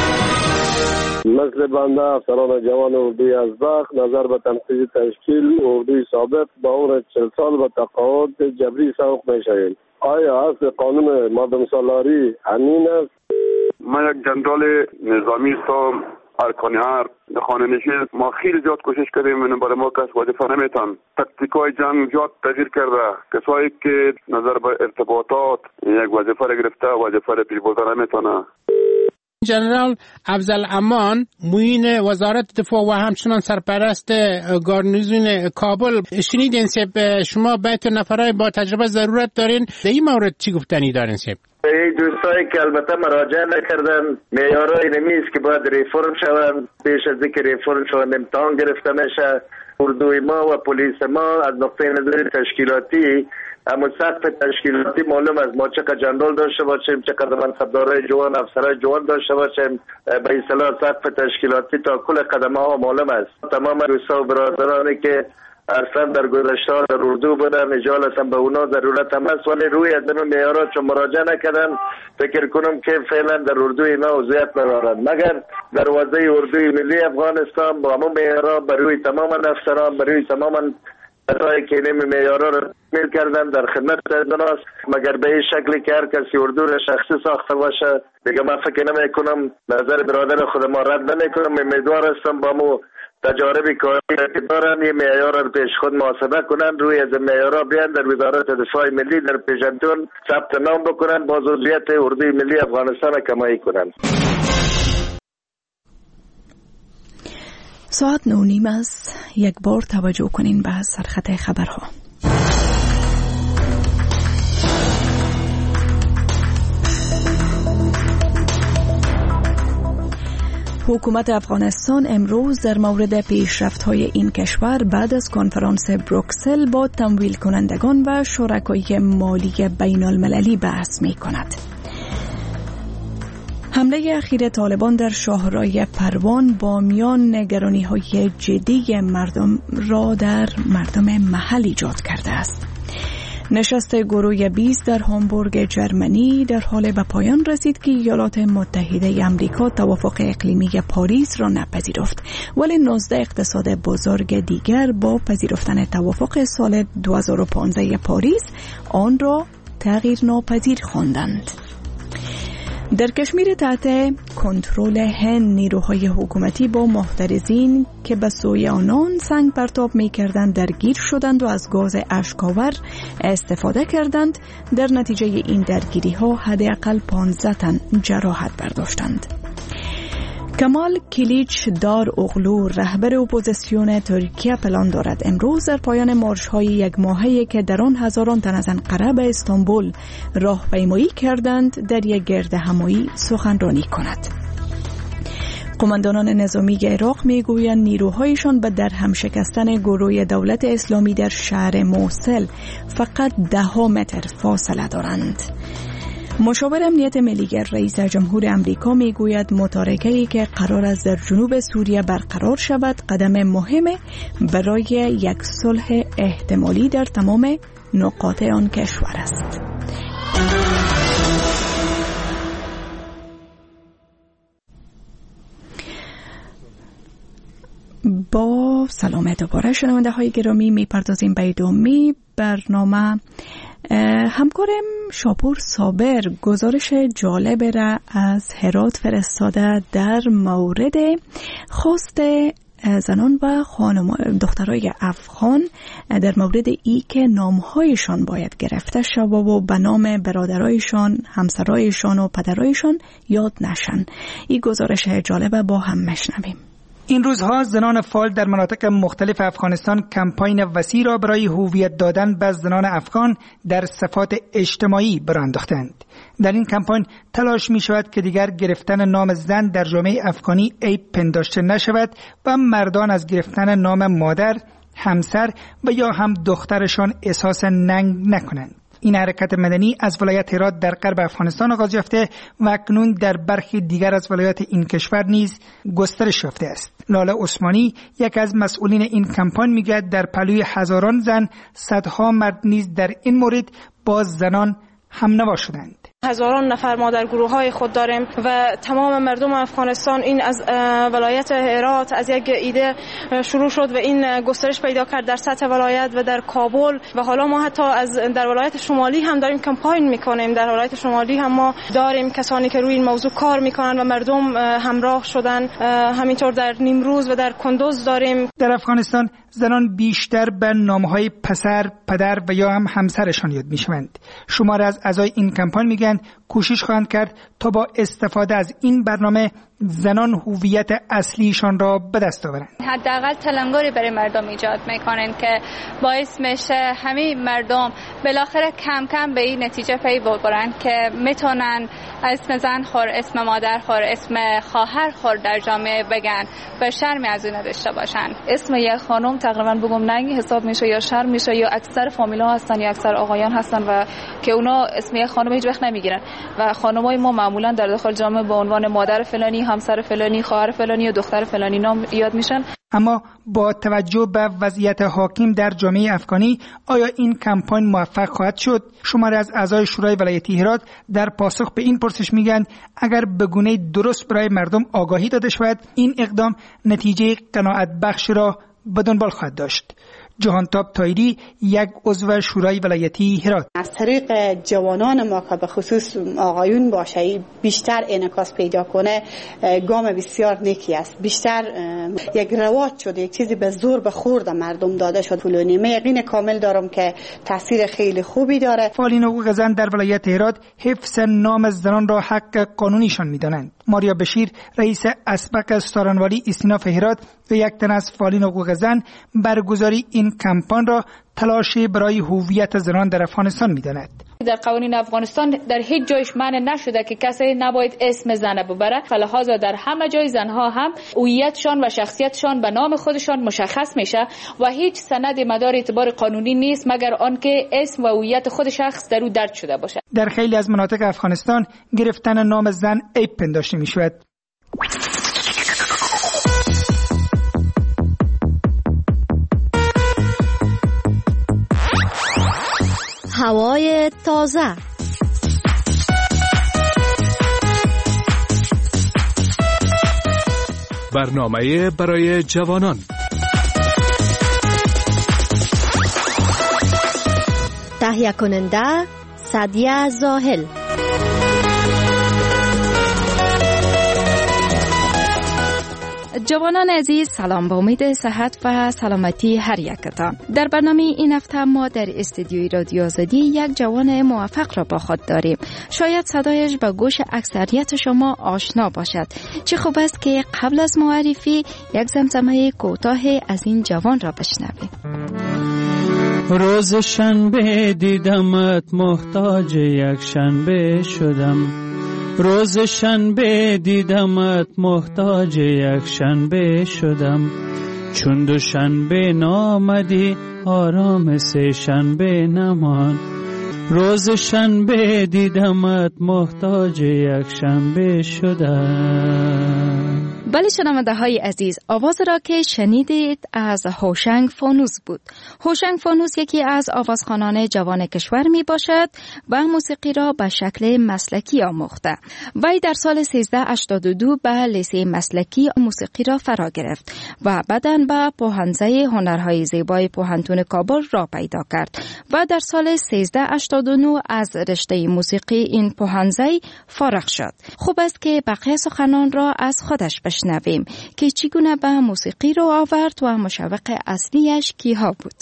مثل بنده افسران جوان اردوی ازبق نظر به تنقیح تشکیل اردوی سابق با عمر 40 سال به تقاعد جبری سوق میشویم. آیا اصل قانون مردم سالاری همین است؟ من یک جنرال نظامی هستم. ارکان هر خانه نشین ما خیلی زیاد کوشش کردیم اینو برای ما کس وظیفه نمیتن. تکتیکای جنگ زیاد تغییر کرده. کسایی که نظر به ارتباطات یک وظیفه را گرفته وظیفه را پیش بردن نمیتونه. جنرال افضل امان معین وزارت دفاع و همچنان سرپرست گارنیزون کابل، شنیدین سیب شما بیت نفرای با تجربه ضرورت دارین، در این مورد چی گفتنی دارین سیب؟ این دوستایی که البته مراجعه نکردن معیارای نمیست که باید ریفورم شوند. پیش از اینکه ریفورم شوند امتحان گرفته میشه. اردوی ما و پلیس ما از نقطه نظر تشکیلاتی اما سقف تشکیلاتی معلوم است. ما چقدر جنرال داشته باشیم، چقدر منصبدارای جوان، افسرای جوان داشته باشیم، به اصطلاح سقف تشکیلاتی تا کل قدمه ها معلوم است. تمام دوستا و برادرانی که اصلا در گذشته در اردو بودن اجالتا به اونا ضرورت هم است، ولی روی از این معیارات چون مراجعه نکردن فکر کنم که فعلا در اردوی اینا وضعیت ندارد، مگر در وضعی اردوی ملی افغانستان با همون معیارات بروی تمام افسران، بروی تمام برای که این معیارها را تکمیل کردن در خدمت زندان است. مگر به این شکلی که هر کسی اردو را شخصی ساخته باشه دیگه من فکر نمی کنم، نظر برادر خود ما رد نمی کنم. امیدوار هستم با مو تجاربی کاری که دارن این معیار را پیش خود محاسبه کنن، روی از معیارها بیان در وزارت دفاع ملی در پیشنتون ثبت نام بکنن، با عضویت اردوی ملی افغانستان کمایی کنن. ساعت 9:30 است. یک بار توجه کنین به سرخط خبرها. حکومت افغانستان امروز در مورد پیشرفت‌های این کشور بعد از کنفرانس بروکسل با تمویل کنندگان و شرکای مالی بین المللی بحث می کند. حمله اخیر طالبان در شاهراه پروان با میان نگرانی‌های جدی مردم را در مردم محل ایجاد کرده است. نشست گروه 20 در هامبورگ جرمنی در حال به پایان رسید که ایالات متحده آمریکا توافق اقلیمی پاریس را نپذیرفت، ولی 19 اقتصاد بزرگ دیگر با پذیرفتن توافق سال 2015 پاریس آن را تغییر ناپذیر خواندند. در کشمیر تحت کنترل هند نیروهای حکومتی با محترزین که به سوی آنان سنگ پرتاب می‌کردند درگیر شدند و از گاز اشک‌آور استفاده کردند. در نتیجه این درگیری‌ها حداقل 15 تن جراحت برداشتند. کمال کلیچ دار اغلو رهبر اپوزیسیون ترکیه پلان دارد امروز در پایان مارش‌های یک ماهه‌ای که در آن هزاران تن از انقره به استانبول راهپیمایی کردند در یک گردهمایی سخنرانی کند. قماندانان نظامی عراق میگویند نیروهایشان به درهم شکستن گروه دولت اسلامی در شهر موصل فقط 10 متر فاصله دارند. مشاور امنیت ملی رئیس جمهور امریکا میگوید متارکه‌ای که قرار است در جنوب سوریه برقرار شود قدم مهم برای یک صلح احتمالی در تمام نقاط آن کشور است. با سلام دوباره شنونده های گرامی میپردازیم به ادامه برنامه. همکارم شاپور صابر گزارش جالب را از هرات فرستاده در مورد خواست زنان و دخترای افغان در مورد ای که نامهایشان باید گرفته شود و به نام برادرایشان، همسرایشان و پدرایشان یاد نشن. این گزارش جالب با هم مشنویم. این روزها زنان فعال در مناطق مختلف افغانستان کمپاین وسیع را برای هویت دادن به زنان افغان در صفات اجتماعی برانداختند. در این کمپاین تلاش می شود که دیگر گرفتن نام زن در جامعه افغانی عیب پنداشته نشود و مردان از گرفتن نام مادر، همسر و یا هم دخترشان احساس ننگ نکنند. این حرکت مدنی از ولایت هرات در غرب افغانستان آغاز یافته و اکنون در برخی دیگر از ولایات این کشور نیز گسترش یافته است. لاله عثمانی یک از مسئولین این کمپاین میگوید در پهلوی هزاران زن صدها مرد نیز در این مورد با زنان همنوا شدند. هزاران نفر ما در گروه های خود داریم و تمام مردم افغانستان این از ولایت هرات از یک ایده شروع شد و این گسترش پیدا کرد در سطح ولایت و در کابل و حالا ما حتی در ولایت شمالی هم داریم کمپاین میکنیم. در ولایت شمالی هم ما داریم کسانی که روی این موضوع کار میکنن و مردم همراه شدن. همینطور در نیمروز و در کندوز داریم. در افغانستان زنان بیشتر به نامهای پسر، پدر و یا هم همسرشان یاد میشوند. شماره از اعضای این کمپاین میگن کوشش خواهند کرد تا با استفاده از این برنامه زنان هویت اصلیشان را به دست آورند. حداقل تلنگری برای مردم ایجاد میکنن که باعث میشه همه مردم بالاخره کم کم به این نتیجه پی ببرن که میتونن اسم زن خور، اسم مادر خور، اسم خواهر خور در جامعه بگن و شرمی از اون نداشته باشن. اسم یک خانم تقریبا بگم ننگی حساب میشه یا شرم میشه یا اکثر فامیلا هستن یا اکثر آقایان هستن و که اونا اسم یک خانم هیچ وقت نمیگیرن و خانمای ما معمولا در داخل جامعه به عنوان مادر فلانی، همسر فلانی، خواهر فلانی و دختر فلانی نام یاد میشن. اما با توجه به وضعیت حاکم در جامعه افغانی آیا این کمپاین موفق خواهد شد؟ شماری از اعضای شورای ولایتی هرات در پاسخ به این پرسش میگن اگر به گونه درست برای مردم آگاهی داده شود این اقدام نتیجه قناعت بخش را به دنبال خواهد داشت. جهانتاب تایری، یک عضو شورای ولایتی هرات: از طریق جوانان ما که به خصوص آقایون باشه بیشتر انعکاس پیدا کنه گام بسیار نیکی است. بیشتر یک رواج شده، یک چیزی به زور به خورد مردم داده شد. فلانی من یقین کامل دارم که تاثیر خیلی خوبی داره. فعالین حقوق زن در ولایت هرات حفظ نام زنان را حق قانونیشان می‌دانند. ماریا بشیر، رئیس اسبق ستارنوالی استیناف هرات و یک تن از فعالین حقوق زن، برگزاری این کمپان را تلاشی برای هویت زنان در افغانستان می‌داند. در قوانین افغانستان در هیچ جایش معنی نشده که کسی نباید اسم زن ببره، فلحاظا در همه جای زنها هم هویتشان و شخصیتشان به نام خودشان مشخص میشه و هیچ سند مدار اعتبار قانونی نیست مگر آنکه اسم و هویت خود شخص در او درج شده باشه. در خیلی از مناطق افغانستان گرفتن نام زن عیب پنداشته میشود. هوای تازه. برنامه برای جوانان. تهیه کننده سعدیه زاهل. جوانان عزیز، سلام، با امید صحت و سلامتی هر یکتان. در برنامه این هفته ما در استودیوی رادیو آزادی یک جوان موفق را با خود داریم. شاید صدایش به گوش اکثریت شما آشنا باشد. چه خوب است که قبل از معرفی یک زمزمه کوتاه از این جوان را بشنویم. روز شنبه دیدمت محتاج یک شنبه شدم، روز شنبه دیدمت محتاج یک شنبه شدم، چون دو شنبه نامدی آرام سه شنبه نمان، روز شنبه دیدمت محتاج یک شنبه شدم. بله شنونده های عزیز، آواز را که شنیدید از هوشنگ فانوس بود. هوشنگ فانوس یکی از آوازخوانان جوان کشور می باشد و موسیقی را به شکل مسلکی آموخته. وی در سال 1382 به لیسه مسلکی موسیقی را فرا گرفت و بعداً به پوهنځی هنرهای زیبای پوهنتون کابل را پیدا کرد و در سال 1389 از رشته موسیقی این پوهنځی فارغ شد. خوب است که بقیه سخنان را از خودش بشنویم که چگونه به موسیقی رو آورد و مشوق اصلیش کیها بود.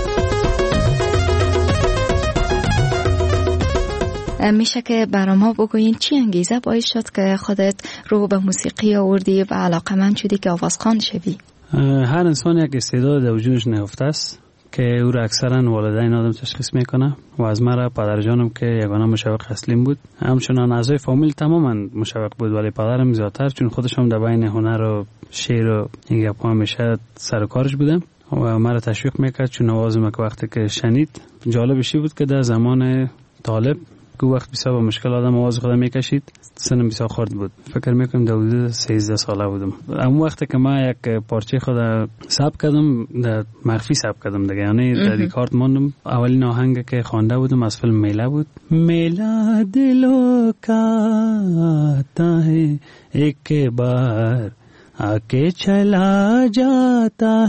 میشه که برای ما بگوین چی انگیزه باعث شد که خودت رو به موسیقی آوردی و علاقمند شدی که آوازخوان شوی؟ هر انسان یک استعداد در وجودش نهفته است که او را اکثرا والدین آدم تشخیص میکنه و از مرا پدر جانم که یگانه مشوق اصلیم بود، همچنان اعضای فامیل تماما مشوق بود، ولی پدرم زیادتر، چون خودش هم در بین هنر و شعر و این گپا همیشه سر و کارش بودم و مرا تشویق میکرد. چون آوازم که وقتی که شنید جالبشی بود که در زمان طالب که وقت بسیار با مشکل آدم آواز خودم میکشید، سنم بسیار خرد بود، فکر میکنم در حدود 13 ساله بودم. اون وقت که من یک پارچه خود ثبت کردم، در مخفی ثبت کردم دیگه، یعنی در ریکارد ماندم. اولین آهنگ که خوانده بودم از فیلم میله بود. میلا دلو کا تا ہے ایک بار آکے چلا جاتا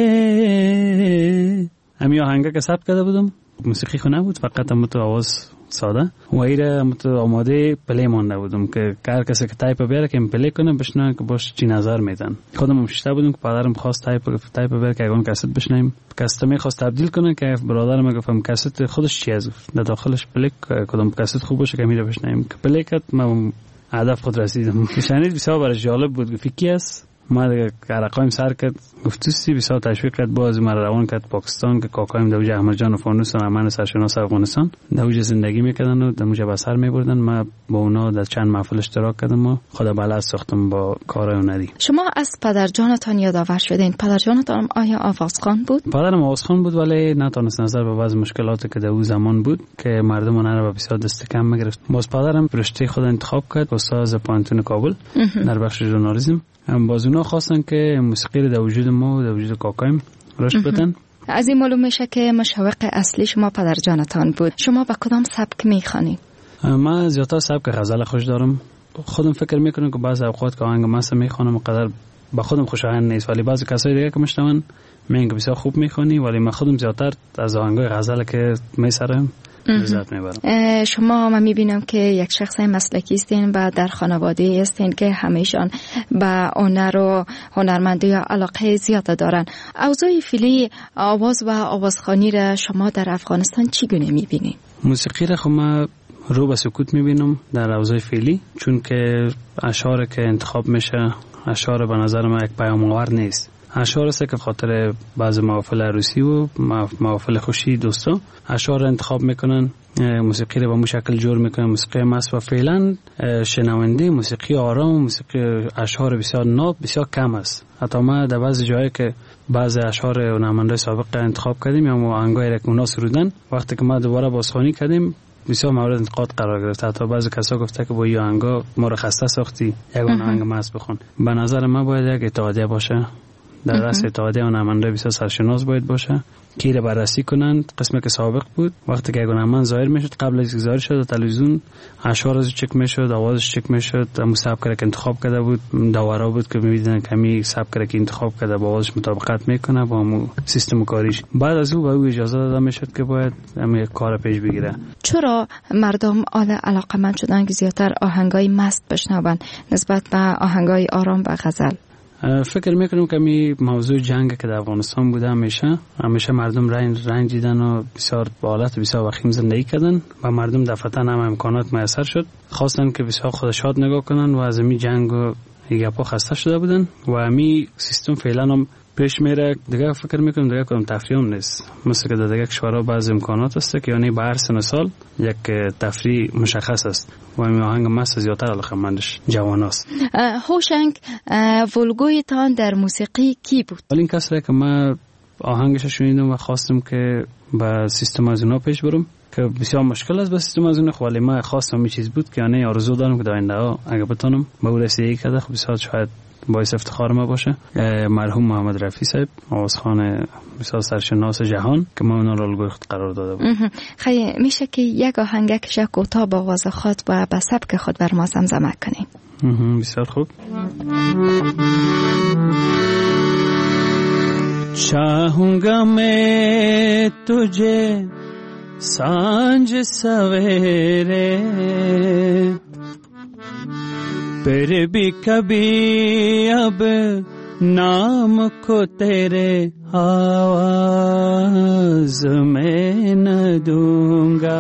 ہے. همین آهنگ که ثبت کرده بودم، موسیقی خو نبود، فقط هم تو آواز ساده و ایره مت آماده پلی مانده بودم که هر کسی که تایپ بیاره که پلی کنه بشنوه که باش چی نظر میدن. خودم مشته بودم که پدرم خواست تایپ بیاره که اون کاست بشنویم، کاست میخواست تبدیل کنه که برادرم گفتم کاست خودش چی از در داخلش پلی کدوم کاست خوب باشه که میره بشنویم که پلی کرد. من هدف خود رسیدم. شنید بسیار برای جالب بود. فیکی است ما دیگه رقایم سر کرد، گفتوسی بسیار تشویق کرد، باز ما روان کرد پاکستان که کاکایم دوج احمد جان فانوس و من سرشناس افغانستان دوج زندگی میکردن و دوج بسر میبردن. ما با اونا در چند محفل اشتراک کردم و خدا بلد ساختم با کارهای هنری. شما از پدر جانتان یادآور شدین. پدر جانتان آیا آوازخوان بود؟ پدرم آوازخوان بود ولی نتونست نظر به بعض مشکلاتی که در اون زمان بود که مردم اون رو بسیار دست کم میگرفت. باز پدرم رشته خود انتخاب کرد، استاد پوهنتون کابل در بخش ژورنالیسم. باز اونا خواستن که موسیقی رو در وجود ما و در وجود کاکایم رشد بدن. از این معلوم میشه که مشوق اصلی شما پدر جانتان بود. شما به کدام سبک میخوانی؟ من زیادتر سبک غزل خوش دارم. خودم فکر میکنم که بعضی اوقات که آهنگ مست میخوانم قدر با خودم خوشایند نیست، ولی بعضی کسای دیگه که میشنون میگن که بسیار خوب میخونی، ولی من خودم زیادتر از آهنگای غزل که میسرم لذت میبرم. شما ما میبینم که یک شخص مسلکی هستین و در خانواده هستین که همیشان به هنر و هنرمندی علاقه زیاد دارن. اوضاع فعلی آواز و آوازخوانی را شما در افغانستان چگونه میبینید؟ موسیقی را خب من رو به سکوت میبینم در اوضاع فعلی، چون که اشعار که انتخاب میشه اشعار به نظر من یک پیام آور نیست. اشعار است که خاطر بعض محافل عروسی و محافل خوشی دوستا اشعار انتخاب میکنن، موسیقی رو به مو شکل جور میکنن، موسیقی مست، و فعلا شنونده موسیقی آرام، موسیقی اشعار بسیار ناب بسیار کم است. حتی ما در بعضی جایی که بعض اشعار هنرمندای سابق انتخاب کردیم یا آهنگایی که اونا سرودن، وقتی که ما دوباره بازخوانی کردیم بسیار مورد انتقاد قرار گرفت. حتی بعضی کسا گفته که با این آهنگا ما رو خسته ساختی، یک آهنگ مست بخون. به نظر من باید یک اتحادیه باشه، در رأس اتحادیه هنرمندای بسیار سرشناس باید باشه که را بررسی کنند. قسمی که سابق بود وقتی که هنرمند ظاهر میشد، قبل از ظاهر شد تلویزیون اشعارش چک میشد، آوازش چک میشد، مسابقه که انتخاب کرده بود داورا بود که می‌دیدن کمی مسابقه که انتخاب کرده با آوازش مطابقت میکنه با همون سیستم کاریش. بعد از او به او اجازه داده میشد که باید همین کار پیش بگیره. چرا مردم علاقه‌مند شدن که زیاتر آهنگای مست بشنون نسبت به آهنگای آرام و غزل؟ فکر میکنم که می موضوع جنگ که در افغانستان بوده همیشه مردم رنج دیدن و بسیار با حالت بسیار وخیم زندگی کردن و مردم دفعتا هم امکانات میسر شد، خواستن که بسیار خودشاد نگاه کنن و از این جنگ و گپا خسته شده بودن و همین سیستم فعلا هم پیش میره. دیگه فکر میکنم دیگه کدام تفریح نیست، مثل که در دیگه کشورها بعض امکانات است که یعنی به هر سن سال یک تفریح مشخص است و این آهنگ مست زیادتر علاقه‌مندش جواناست. هوشنگ الگویتان در موسیقی کی بود؟ این کسایی که من آهنگش شنیدم و خواستم که با سیستم از اونا پیش برم که بسیار مشکل است با سیستم از اونا، ولی من خواستم این چیز بود که یعنی آرزو دارم که در آینده اگه بتونم به اون رسیدگی کنم، خب بسیار شاید باعث افتخار ما باشه. مرحوم محمد رفیع صاحب آوازخوان بسیار سرشناس جهان که ما اونا رو الگوی خود قرار داده بود. خیلی میشه که یک آهنگش کوتاه با آواز خود و به سبک خود بر ما زمزمه کنیم؟ بسیار خوب. चाहूंगा मैं तुझे सांझ सवेरे, फिर भी कभी अब नाम को तेरे आवाज में न दूंगा,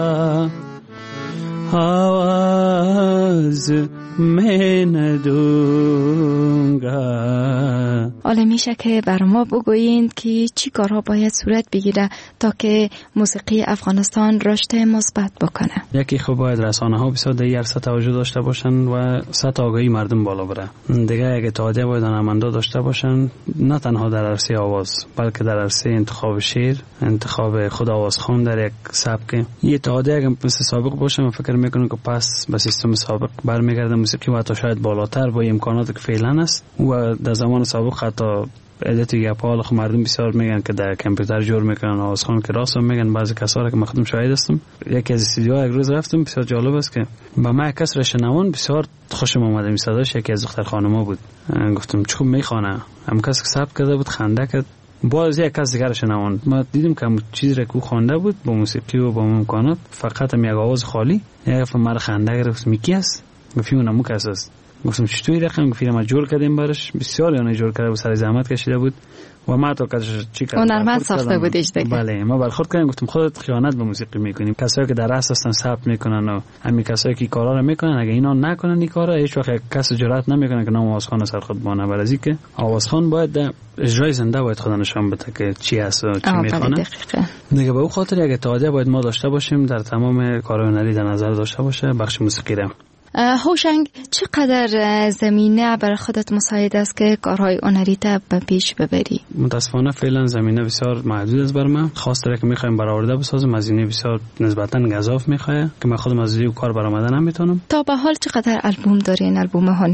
आवाज में न दूंगा. حالا میشه که بر ما بگویین که چی کارها باید صورت بگیره تا که موسیقی افغانستان رشد مثبت بکنه؟ یکی خب باید رسانه ها بسیار در عرصه توجه داشته باشن و سطح آگاهی مردم بالا بره. دیگه یک اتحادیه باید هنرمندا داشته باشن، نه تنها در عرصه آواز بلکه در عرصه انتخاب شعر، انتخاب خود آوازخوان در یک سبک. یه اتحادیه اگه مثل سابق باشه من فکر میکنم که پس به سیستم سابق برمیگرده موسیقی و حتی شاید بالاتر با امکاناتی که فعلا است. و در زمان سابق حتی ادیت گپال خب مردم بسیار میگن که در کامپیوتر جور میکنن آوازخوان که راست میگن. بعضی کسا که مخدوم شاهد هستم، یکی از استودیوها یک روز رفتم بسیار جالب است که با ما کس رشنوان بسیار خوشم اومد. این صداش یکی از دختر خانما بود. گفتم چه خوب میخونه، هم کس که ثبت کرده بود خنده کرد. باز یک کس دیگه رشنوان ما دیدیم که چیزی را که خوانده بود با موسیقی و با امکانات فقط هم یک آواز خالی یک مر خنده گرفت. میکی است گفتم اونم کس است. گفتم چطوری رقم فیلم جور کردیم براش، بسیار یعنی جور کرده بود، سر زحمت کشیده بود و ما تو کارش چی کردم هنرمند ساخته بودیش دیگه. بله ما برخورد کردیم گفتم خودت خیانت به موسیقی میکنیم. کسایی که در اساسا ثبت میکنن و همین کسایی که کارا رو میکنن اگه اینا نکنن این کارا هیچ وقت کس جرئت نمیکنه که نام آوازخوان سر خود بانه. برای که آوازخوان باید اجرای زنده باید خود نشون بده که چی است و چی میخونه. دیگه به اون خاطر یک اتحادیه باید ما داشته باشیم در تمام کارهای هنری در نظر داشته باشه بخش موسیقی را. هوشنگ چقدر زمینه برای خودت مساعد است که کارهای هنری تا به پیش ببری؟ متاسفانه فعلا زمینه بسیار محدود است بر من، خاصه که میخوایم برآورده بسازم هزینه بسیار نسبتا گزاف میخواد که من خودم از این کار برآمده نمیتونم. تا به حال چقدر البوم دارین، البوم هنری؟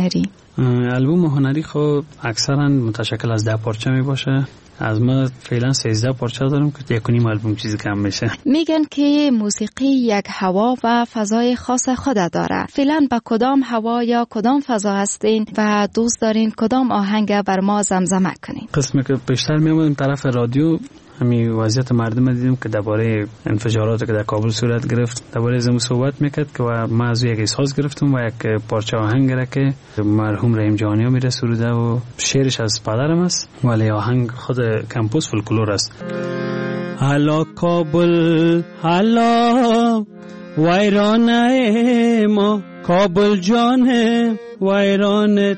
آلبوم هنری خب اکثرا متشکل از 10 پارچه می باشه. از ما فعلا 13 پارچه دارم که 1.5 آلبوم چیزی کم میشه. میگن که موسیقی یک هوا و فضای خاص خود داره. فعلا با کدام هوا یا کدام فضا هستین و دوست دارین کدام آهنگ بر ما زمزمه کنین؟ قسمی که بیشتر میمونیم طرف رادیو، همین وضعیت مردم دیدیم که درباره انفجاراتی که در کابل صورت گرفت درباره زمو صحبت میکرد که ما از یک احساس گرفتم و یک پارچه آهنگ را که مرحوم رحیم جهانی ها میره سروده و شعرش از پدرم است ولی آهنگ خود کمپوز فولکلور است. حالا کابل حالا ویرانه ما، کابل جانه ویرانت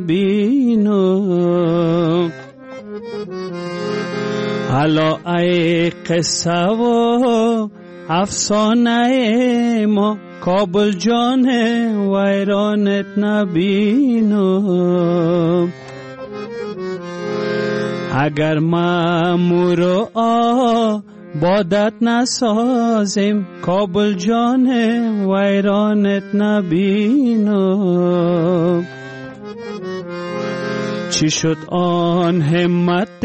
نبینو، حالا ای قصه و افسانه ما، کابل جانه ویرانت نبینو، اگر مامور بادت نسازیم، کابل جانه ویرانت نبینو، چی شد آن همت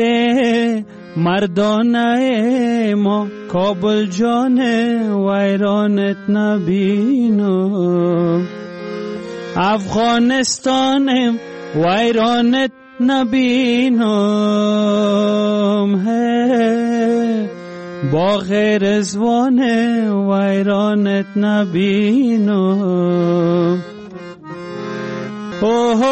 مردانه ما، کابل جانه ویرانت نبینو، افغانستانم ویرانت نبینم، با غیر ازوان ویرانت نبینم. اوه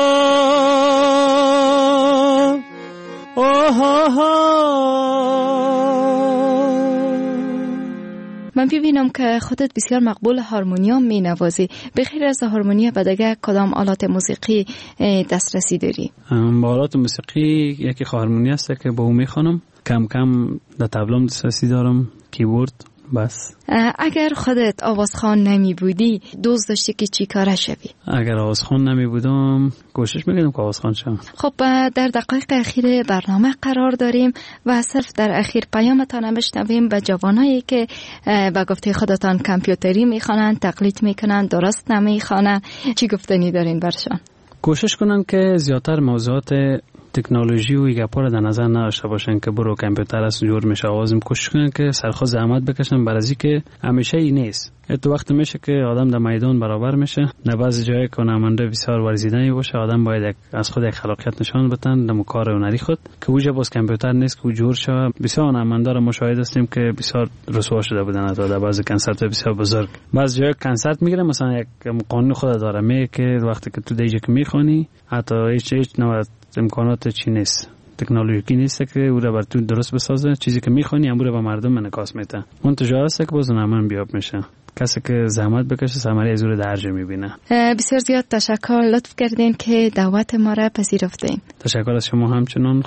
من ببینم که خودت بسیار مقبول هارمونیوم می نوازی. بخیر از هارمونیوم و دیگه کدام آلات موسیقی دسترسی داری؟ با آلات موسیقی یکی هارمونی است که با اون میخوانم، کم کم در طبلم دسترسی دارم، کیبورد بس. اگر خودت آوازخوان نمی بودی دوست داشتی که چی کاره شوی؟ اگر آوازخوان نمی بودم کوشش میکنم که آوازخوان شم. خب در دقایق اخیر برنامه قرار داریم و صرف در اخیر پیامتان بشنویم به جوانایی که به گفته خودتان کامپیوتری میخوانند، تقلید میکنند، درست نمیخوانند، چی گفتنی دارین برشان؟ کوشش کنن که زیادتر موضوعات تکنولوژی و گپا رو در نظر نداشته باشن که برو کامپیوتر است جور میشه آوازم، کوشش کنن که سرخوش زحمت بکشن برای اینکه همیشه این نیست. تو وقت میشه که آدم در میدان برابر میشه، در بعضی جایی که هنرمنده بسیار ورزیدنی باشه آدم باید از خود یک خلاقیت نشان بدن در کار هنری خود که اوجه باز کامپیوتر نیست که جور شه. بسیار هنرمندا رو مشاهده هستیم که بسیار رسوا شده بودن در بعضی کنسرت بسیار بزرگ. بعضی جایی کنسرت میگیره مثلا یک قانون خود داره میگه که وقتی که تو دیجی که میخونی حتی هیچ نوع امکانات چی نیست، تکنولوژی نیست که او را بر تو درست بسازه، چیزی که میخونی امور به مردم انعکاس میده. منتجا است که باز نمن بیاب میشه، کسی که زحمت بکشه ثمره از او را درجه میبینه. بسیار زیاد تشکر، لطف کردین که دعوت ما را پذیرفتین. تشکر از شما همچنان.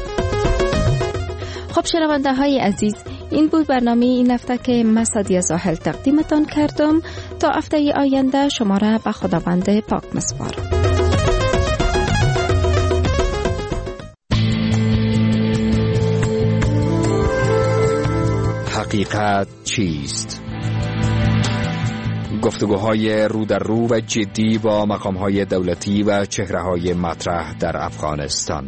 خب شنونده های عزیز، این بود برنامه این هفته که من سادیه زاهل تقدیمتان کردم. تا هفته آینده شما را به خداوند پاک میسپارم. حقیقت چیست؟ گفتگوهای رو در رو و جدی با مقامهای دولتی و چهره‌های مطرح در افغانستان.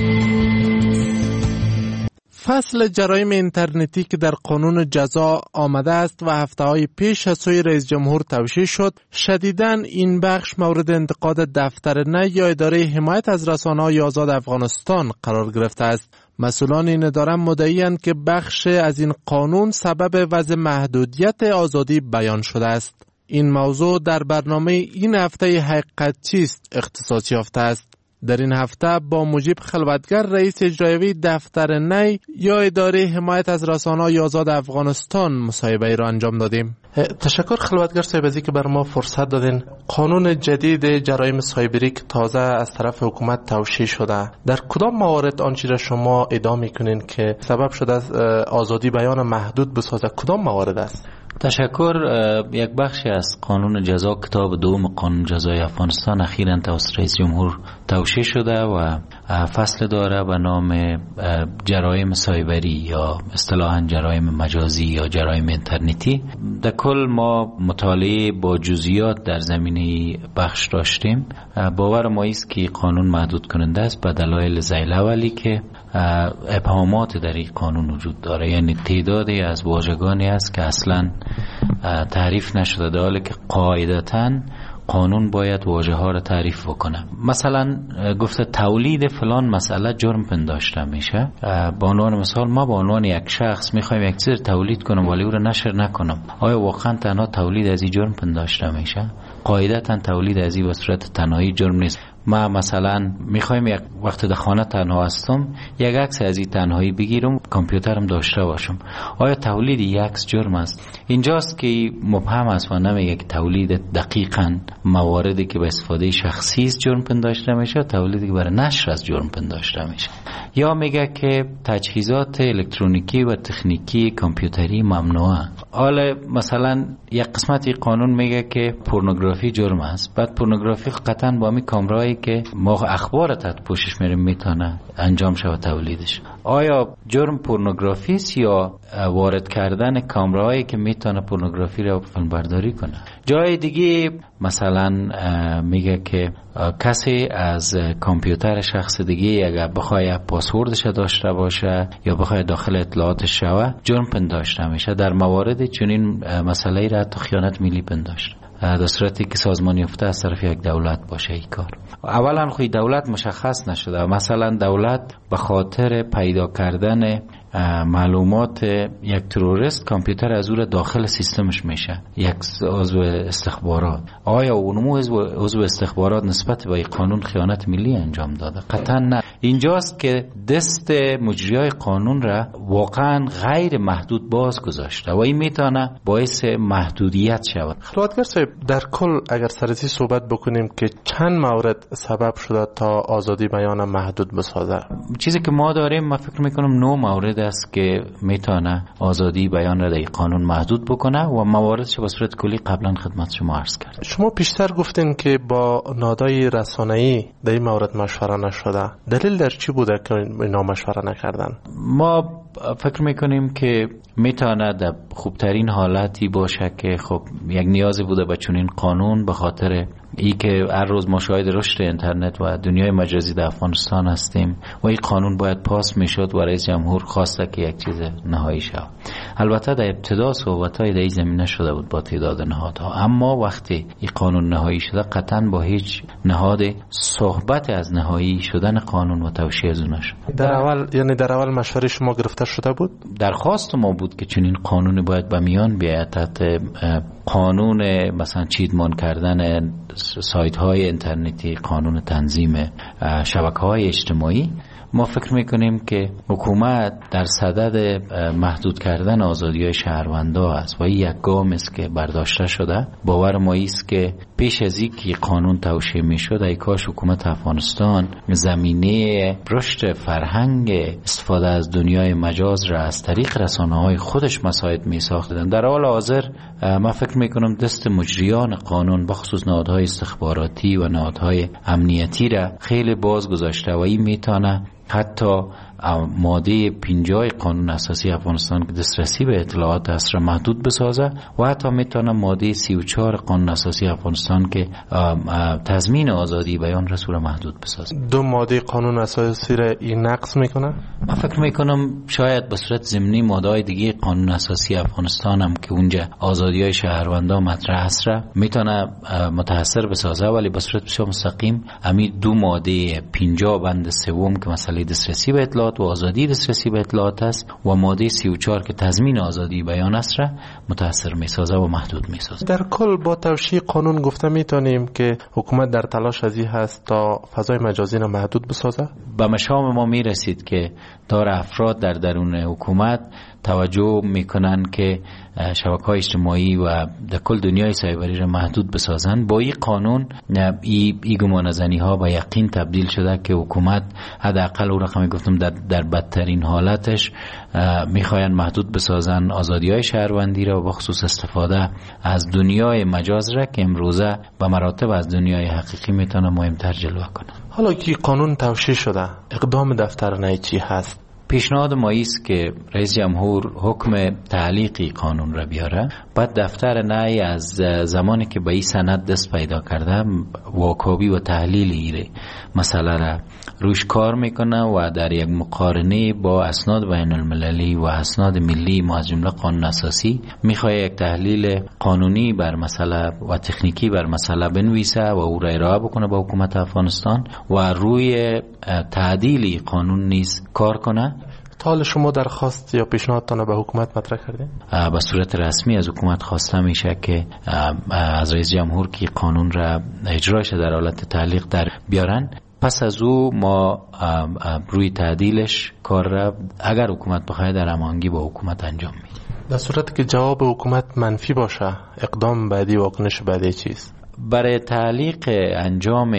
فصل جرایم اینترنتی که در قانون جزا آمده است و هفته‌های پیش از سوی رئیس جمهور توشیح شد، شدیداً این بخش مورد انتقاد دفتر نه یا اداره حمایت از رسانه‌های آزاد افغانستان قرار گرفته است. مسئولان این اداره مدعی‌اند که بخش از این قانون سبب وضع محدودیت آزادی بیان شده است. این موضوع در برنامه این هفته حقیقت چیست اختصاص یافته است. در این هفته با مجیب خلوتگر رئیس اجرایی دفتر نی یا اداره حمایت از رسانه‌های آزاد افغانستان مصاحبه را انجام دادیم. تشکر خلوتگر صاحب از اینکه بر ما فرصت دادین. قانون جدید جرایم سایبری که تازه از طرف حکومت توشیح شده، در کدام موارد آنچه را شما ادعا میکنین که سبب شده آزادی بیان محدود بسازه، کدام موارد است؟ تشکر. یک بخشی از قانون جزا، کتاب دوم قانون جزای افغانستان، اخیراً توسط رئیس جمهور توشیح شده و فصل داره به نام جرایم سایبری یا اصطلاحاً جرایم مجازی یا جرایم اینترنتی. در کل ما مطالعه با جزئیات در زمینه بخش داشتیم. باور ما است که قانون محدود کننده است به دلایل ذیل اولی که ابهامات در این قانون وجود داره، یعنی تعدادی از واژگانی است که اصلا تعریف نشده، در حالی که قاعدتاً قانون باید واژه ها را تعریف بکنه. مثلا گفته تولید فلان مسئله جرم پنداشته میشه. به عنوان مثال ما به عنوان یک شخص میخوایم یک چیز تولید کنم ولی او را نشر نکنم، آیا واقعا تنها تولید از این جرم پنداشته میشه؟ قاعدتا تولید از این به صورت تنهایی جرم نیست. ما مثلا میخوایم یک وقت در خانه تنها هستم یک عکس از این تنهایی بگیرم، کامپیوترم داشته باشم، آیا تولید یک عکس جرم است؟ اینجاست که مبهم است و نمیگه که تولید دقیقاً مواردی که به استفاده شخصی است جرم پنداشته میشه، تولیدی که برای نشر از جرم پنداشته میشه. یا میگه که تجهیزات الکترونیکی و تکنیکی کامپیوتری ممنوعه. حالا مثلا یک قسمتی قانون میگه که پورنوگرافی جرم است، بعد پورنوگرافی قطعاً با می کامرایی که ما اخبار تحت پوشش میریم میتونه انجام شود تولیدش. آیا جرم پورنوگرافی است یا وارد کردن کامرایی که میتونه پورنوگرافی رو فیلم برداری کنه؟ جای دیگه مثلا میگه که کسی از کامپیوتر شخص دیگه اگر بخواد پاسوردش داشته باشه یا بخواد داخل اطلاعاتش شوه جرم پنداشته میشه. در موارد چنین مسئله را حتی خیانت ملی پنداشته، در صورتی که سازمان یافته از طرف یک دولت باشه این کار. اولا خوی دولت مشخص نشده، مثلا دولت به خاطر پیدا کردن معلومات یک تروریست کامپیوتر از او را داخل سیستمش میشه، یک عضو استخبارات. آیا اونمو عضو استخبارات نسبت به قانون خیانت ملی انجام داده؟ قطعا نه. اینجاست که دست مجریای قانون را واقعا غیر محدود باز گذاشته و این میتونه باعث محدودیت شود. خلوتگر صاحب، در کل اگر سرتی صحبت بکنیم که چند مورد سبب شده تا آزادی بیان محدود بسازه؟ چیزی که ما داریم من فکر میکنم 9 مورد است که میتونه آزادی بیان را در قانون محدود بکنه و مواردش به صورت کلی قبلا خدمت شما عرض کرد. شما پیشتر گفتین که با نهادهای رسانه‌ای در این مورد مشوره نشده. دلیل در چی بوده که اینا مشوره نکردن؟ ما فکر میکنیم که میتونه در خوبترین حالتی باشه که خب یک نیازی بوده به چنین قانون، به خاطر ای که هر روز ما شاهد رشد اینترنت و دنیای مجازی در افغانستان هستیم و این قانون باید پاس میشد و رئیس جمهور خواسته که یک چیز نهایی شود. البته در ابتدا صحبت‌های در این زمینه شده بود با تعداد نهادها، اما وقتی این قانون نهایی شده قطعاً با هیچ نهاد صحبت از نهایی شدن قانون و توشیح از اون نشد. در اول مشوره شما گرفته شده بود؟ درخواست ما بود که چنین قانونی باید به میان بیاید تحت قانون مثلا چیدمان کردن سایت های اینترنتی، قانون تنظیم شبکه های اجتماعی. ما فکر میکنیم که حکومت در صدد محدود کردن آزادی های شهروندا است و این یک گام است که برداشته شده. باور ما است که پیش از اینکه قانون توشیح میشد ای کاش حکومت افغانستان زمینه رشد فرهنگ استفاده از دنیای مجاز را از طریق رسانه‌های خودش مساعد میساختند. در حال حاضر من فکر میکنم دست مجریان قانون بخصوص نهادهای استخباراتی و نهادهای امنیتی را خیلی باز گذاشته و این میتونه حتی ماده 50 قانون اساسی افغانستان که دسترسی به اطلاعات است را محدود بسازه و حتی میتونه ماده 34 قانون اساسی افغانستان که تضمین آزادی بیان را را محدود بسازه. 2 ماده قانون اساسی را این نقض میکنه؟ من فکر میکنم شاید به صورت ضمنی ماده‌های دیگه قانون اساسی افغانستان هم که اونجا آزادی‌های شهروندان مطرح است را میتونه متاثر بسازه، ولی به صورت بسیار مستقیم همین 2 ماده 50 بند 3 که مسئله دسترسی به اطلاعات و آزادی دسترسی به اطلاعات است و ماده 34 که تضمین آزادی بیان است را متاثر میسازه و محدود میسازه. در کل با توشیح قانون گفته میتونیم که حکومت در تلاش ازی هست تا فضای مجازی را محدود بسازه. به مشام ما میرسید که دار افراد در درون حکومت توجه میکنن که شبکه‌های اجتماعی و در کل دنیای سایبری را محدود بسازن. با این قانون این گمانه‌زنی‌ها به یقین تبدیل شده که حکومت حداقل او رقمی گفتم در در بدترین حالتش میخواین محدود بسازن آزادی‌های شهروندی را، و بخصوص استفاده از دنیای مجاز را که امروزه به مراتب از دنیای حقیقی میتونه مهمتر جلوه کنه. حالا که قانون توشیح شده، اقدام دفتر نی چی هست؟ پیشنهاد ما است که رئیس جمهور حکم تعلیقی قانون را بیاره، بعد دفتر نی از زمانی که به این سند دست پیدا کرده واکاوی و تحلیل ایره مسئله را روش کار میکنه و در یک مقارنه با اسناد بین المللی و اسناد ملی ما از جمله قانون اساسی میخواد یک تحلیل قانونی بر مسئله و تکنیکی بر مسئله بنویسه و او را ارائه بکنه به حکومت افغانستان و روی تعدیل قانون نیز کار کنه. حال شما درخواست یا پیشنهادتان به حکومت مطرح کردین؟ به صورت رسمی از حکومت خواسته میشه که از رئیس جمهور که قانون را اجراش در حالت تعلیق در بیارن. پس از او ما روی تعدیلش کار را اگر حکومت بخواد در هماهنگی با حکومت انجام میدیم. در صورت که جواب حکومت منفی باشه، اقدام بعدی، واکنش بعدی چیست؟ برای تعلیق انجام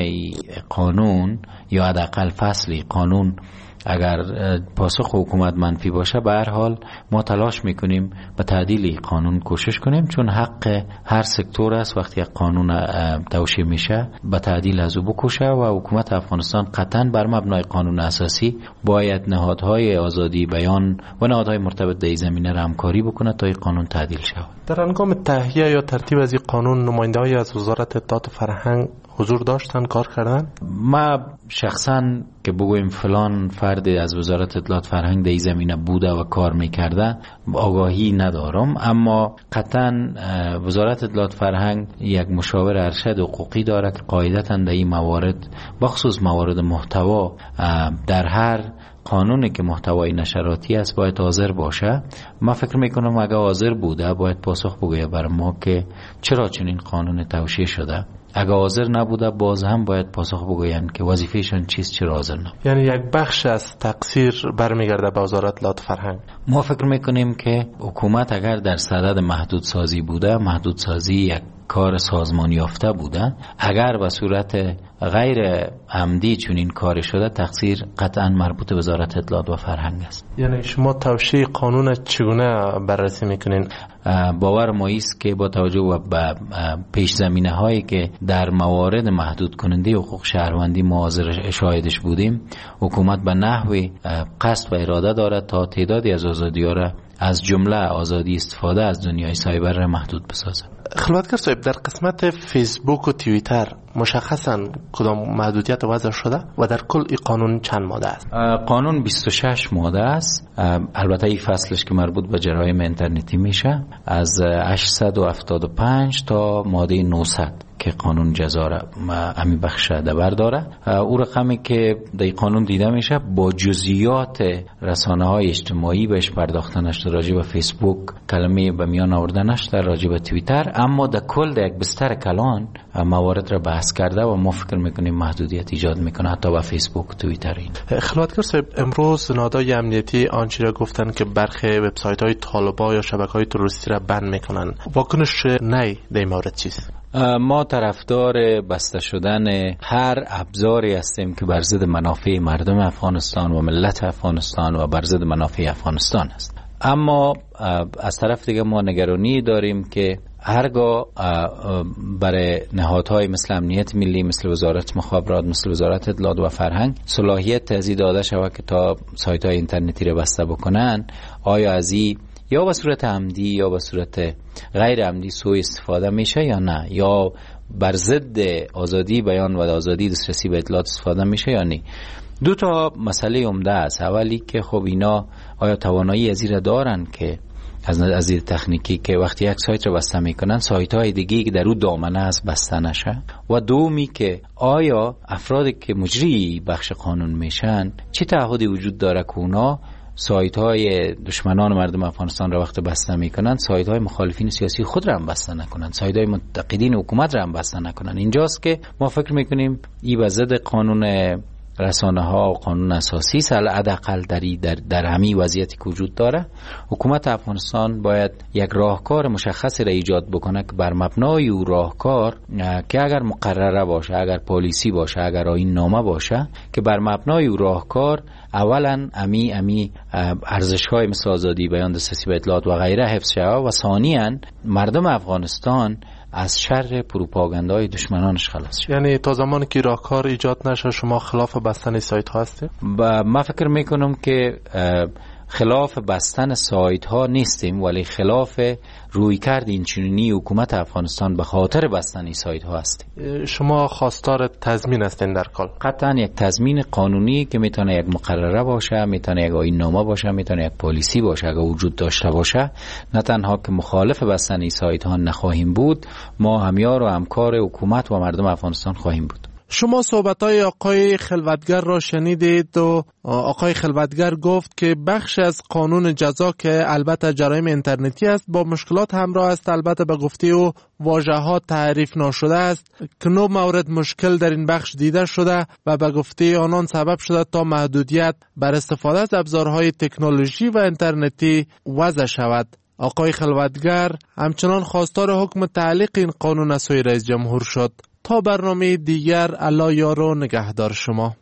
قانون یا حداقل فصلی قانون اگر پاسخ حکومت منفی باشه، به هر حال ما تلاش میکنیم به تعدیل قانون کوشش کنیم، چون حق هر سکتور است وقتی یک قانون توشیح میشه به تعدیل از او بکوشه و حکومت افغانستان قطعا بر مبنای قانون اساسی باید نهادهای آزادی بیان و نهادهای مرتبط در این زمینه را همکاری بکنه تا این قانون تعدیل شود. در هنگام تهیه یا ترتیب از این قانون نماینده‌ای از وزارت اطلاعات و فرهنگ حضور داشتن، کار کردن؟ ما شخصا که بگویم فلان فرد از وزارت اطلاعات فرهنگ در این زمینه بوده و کار میکرده آگاهی ندارم، اما قطعا وزارت اطلاعات فرهنگ یک مشاور ارشد حقوقی داره که قاعدتا در این موارد بخصوص موارد محتوا در هر قانونی که محتوای نشراتی است باید حاضر باشه. من فکر میکنم اگر حاضر بوده باید پاسخ بگوید بر ما که چرا چنین قانون توشیح شده. اگر حاضر نبوده باز هم باید پاسخ بگویند که وظیفهشون چیست، چرا حاضر نبوده. یعنی یک بخش از تقصیر برمیگرده به وزارت اطلاعات فرهنگ. ما فکر میکنیم که حکومت اگر در صدد محدودسازی بوده، محدودسازی یک کار سازمان یافته بوده، اگر به صورت غیر عمدی چون این کار شده تقصیر قطعا مربوط به وزارت اطلاعات و فرهنگ است. یعنی شما توشیح قانون چگونه بررسی میکنین؟ باور ما است که با توجه به پیش زمینه هایی که در موارد محدود کننده حقوق شهروندی ما حاضر شاهدش بودیم، حکومت به نحوی قصد و اراده دارد تا تعدادی از آزادی‌ها را از جمله آزادی استفاده از دنیای سایبر را محدود بسازد. خلوتگر صاحب، در قسمت فیسبوک و توییتر مشخصاً کدام محدودیت وضع شده و در کل این قانون چند ماده است؟ قانون 26 ماده است. البته این فصلش که مربوط به جرایم اینترنتی میشه از 875 تا ماده 900 که قانون جزا را امی بخش دبر داره. او رقمی که در قانون دیده میشه با جزئیات رسانه های اجتماعی بهش پرداخته نشده، راجع به فیسبوک کلمه به میان آورده نشده، راجع به توییتر، اما در کل در یک بستر کلان موارد را بحث کرده و ما فکر میکنیم محدودیت ایجاد میکنه حتی به فیسبوک و توییتر. خلوتگر صاحب، امروز نهادهای امنیتی آنچه را گفتن که برخی وبسایت های طالبان یا شبکه های تروریستی را بند میکنن. واکنش نی در این مورد چیست؟ ما طرفدار بسته شدن هر ابزاری هستیم که بر ضد منافع مردم افغانستان و ملت افغانستان و بر ضد منافع افغانستان است. اما از طرف دیگه ما نگرانی داریم که هرگاه برای نهادهای مثل امنیت ملی، مثل وزارت مخابرات، مثل وزارت اطلاعات و فرهنگ صلاحیت تزیید داده شود که تا سایت های اینترنتی را بسته بکنن، آیا از این یا به صورت عمدی یا به صورت غیر عمدی سوء استفاده میشه یا نه، یا بر ضد آزادی بیان و آزادی دسترسی به اطلاعات استفاده میشه یا نه. دو تا مسئله عمده است. اولی که خب اینا آیا توانایی از این دارن که از دید تکنیکی که وقتی یک سایت رو بسته میکنن سایت های دیگه که در اون دامنه است بسته نشه، و دومی که آیا افرادی که مجری بخش قانون میشن چه تعهدی وجود داره که اونا سایت های دشمنان مردم افغانستان را وقت بسته میکنن سایت های مخالفین سیاسی خود را هم بسته نکنن، سایت های منتقدین حکومت را هم بسته نکنن. اینجاست که ما فکر میکنیم این به ضد قانون رسانه ها و قانون اساسی است. حداقل در همین وضعیتی که وجود داره، حکومت افغانستان باید یک راهکار مشخصی را ایجاد بکنه که بر مبنای او راهکار که اگر مقرره باشه، اگر پالیسی باشه، اگر آیین نامه باشه، که بر مبنای او راهکار اولا امی ارزش‌های مثل آزادی بیان، دسترسی به اطلاعات و غیره حفظ شود و ثانیاً مردم افغانستان از شر پروپاگاندای دشمنانش خلاص شد. یعنی تا زمانی که راهکار ایجاد نشه شما خلاف بستن سایت ها هستید؟ من فکر میکنم که خلاف بستن سایت ها نیستیم، ولی خلاف رویکرد اینچنینی حکومت افغانستان به خاطر بستن این سایت ها هستیم. شما خواستار تضمین هستین در کل؟ قطعا یک تضمین قانونی که میتونه یک مقرره باشه، میتونه یک آیین نامه باشه، میتونه یک پالیسی باشه اگر وجود داشته باشه. نه تنها که مخالف بستن این سایت ها نخواهیم بود، ما همیار و همکار حکومت و مردم افغانستان خواهیم بود. شما صحبت‌های آقای خلوتگر را شنیدید و آقای خلوتگر گفت که بخش از قانون جزا که البته جرایم اینترنتی است با مشکلات همراه است، البته به گفته او واژه‌ها تعریف نشده است که 9 مورد مشکل در این بخش دیده شده و به گفته آنان سبب شده تا محدودیت بر استفاده از ابزارهای تکنولوژی و اینترنتی وضع شود. آقای خلوتگر همچنان خواستار حکم تعلیق این قانون از سوی رئیس جمهور شد. تا برنامه دیگر، الله یار و نگهدار شما.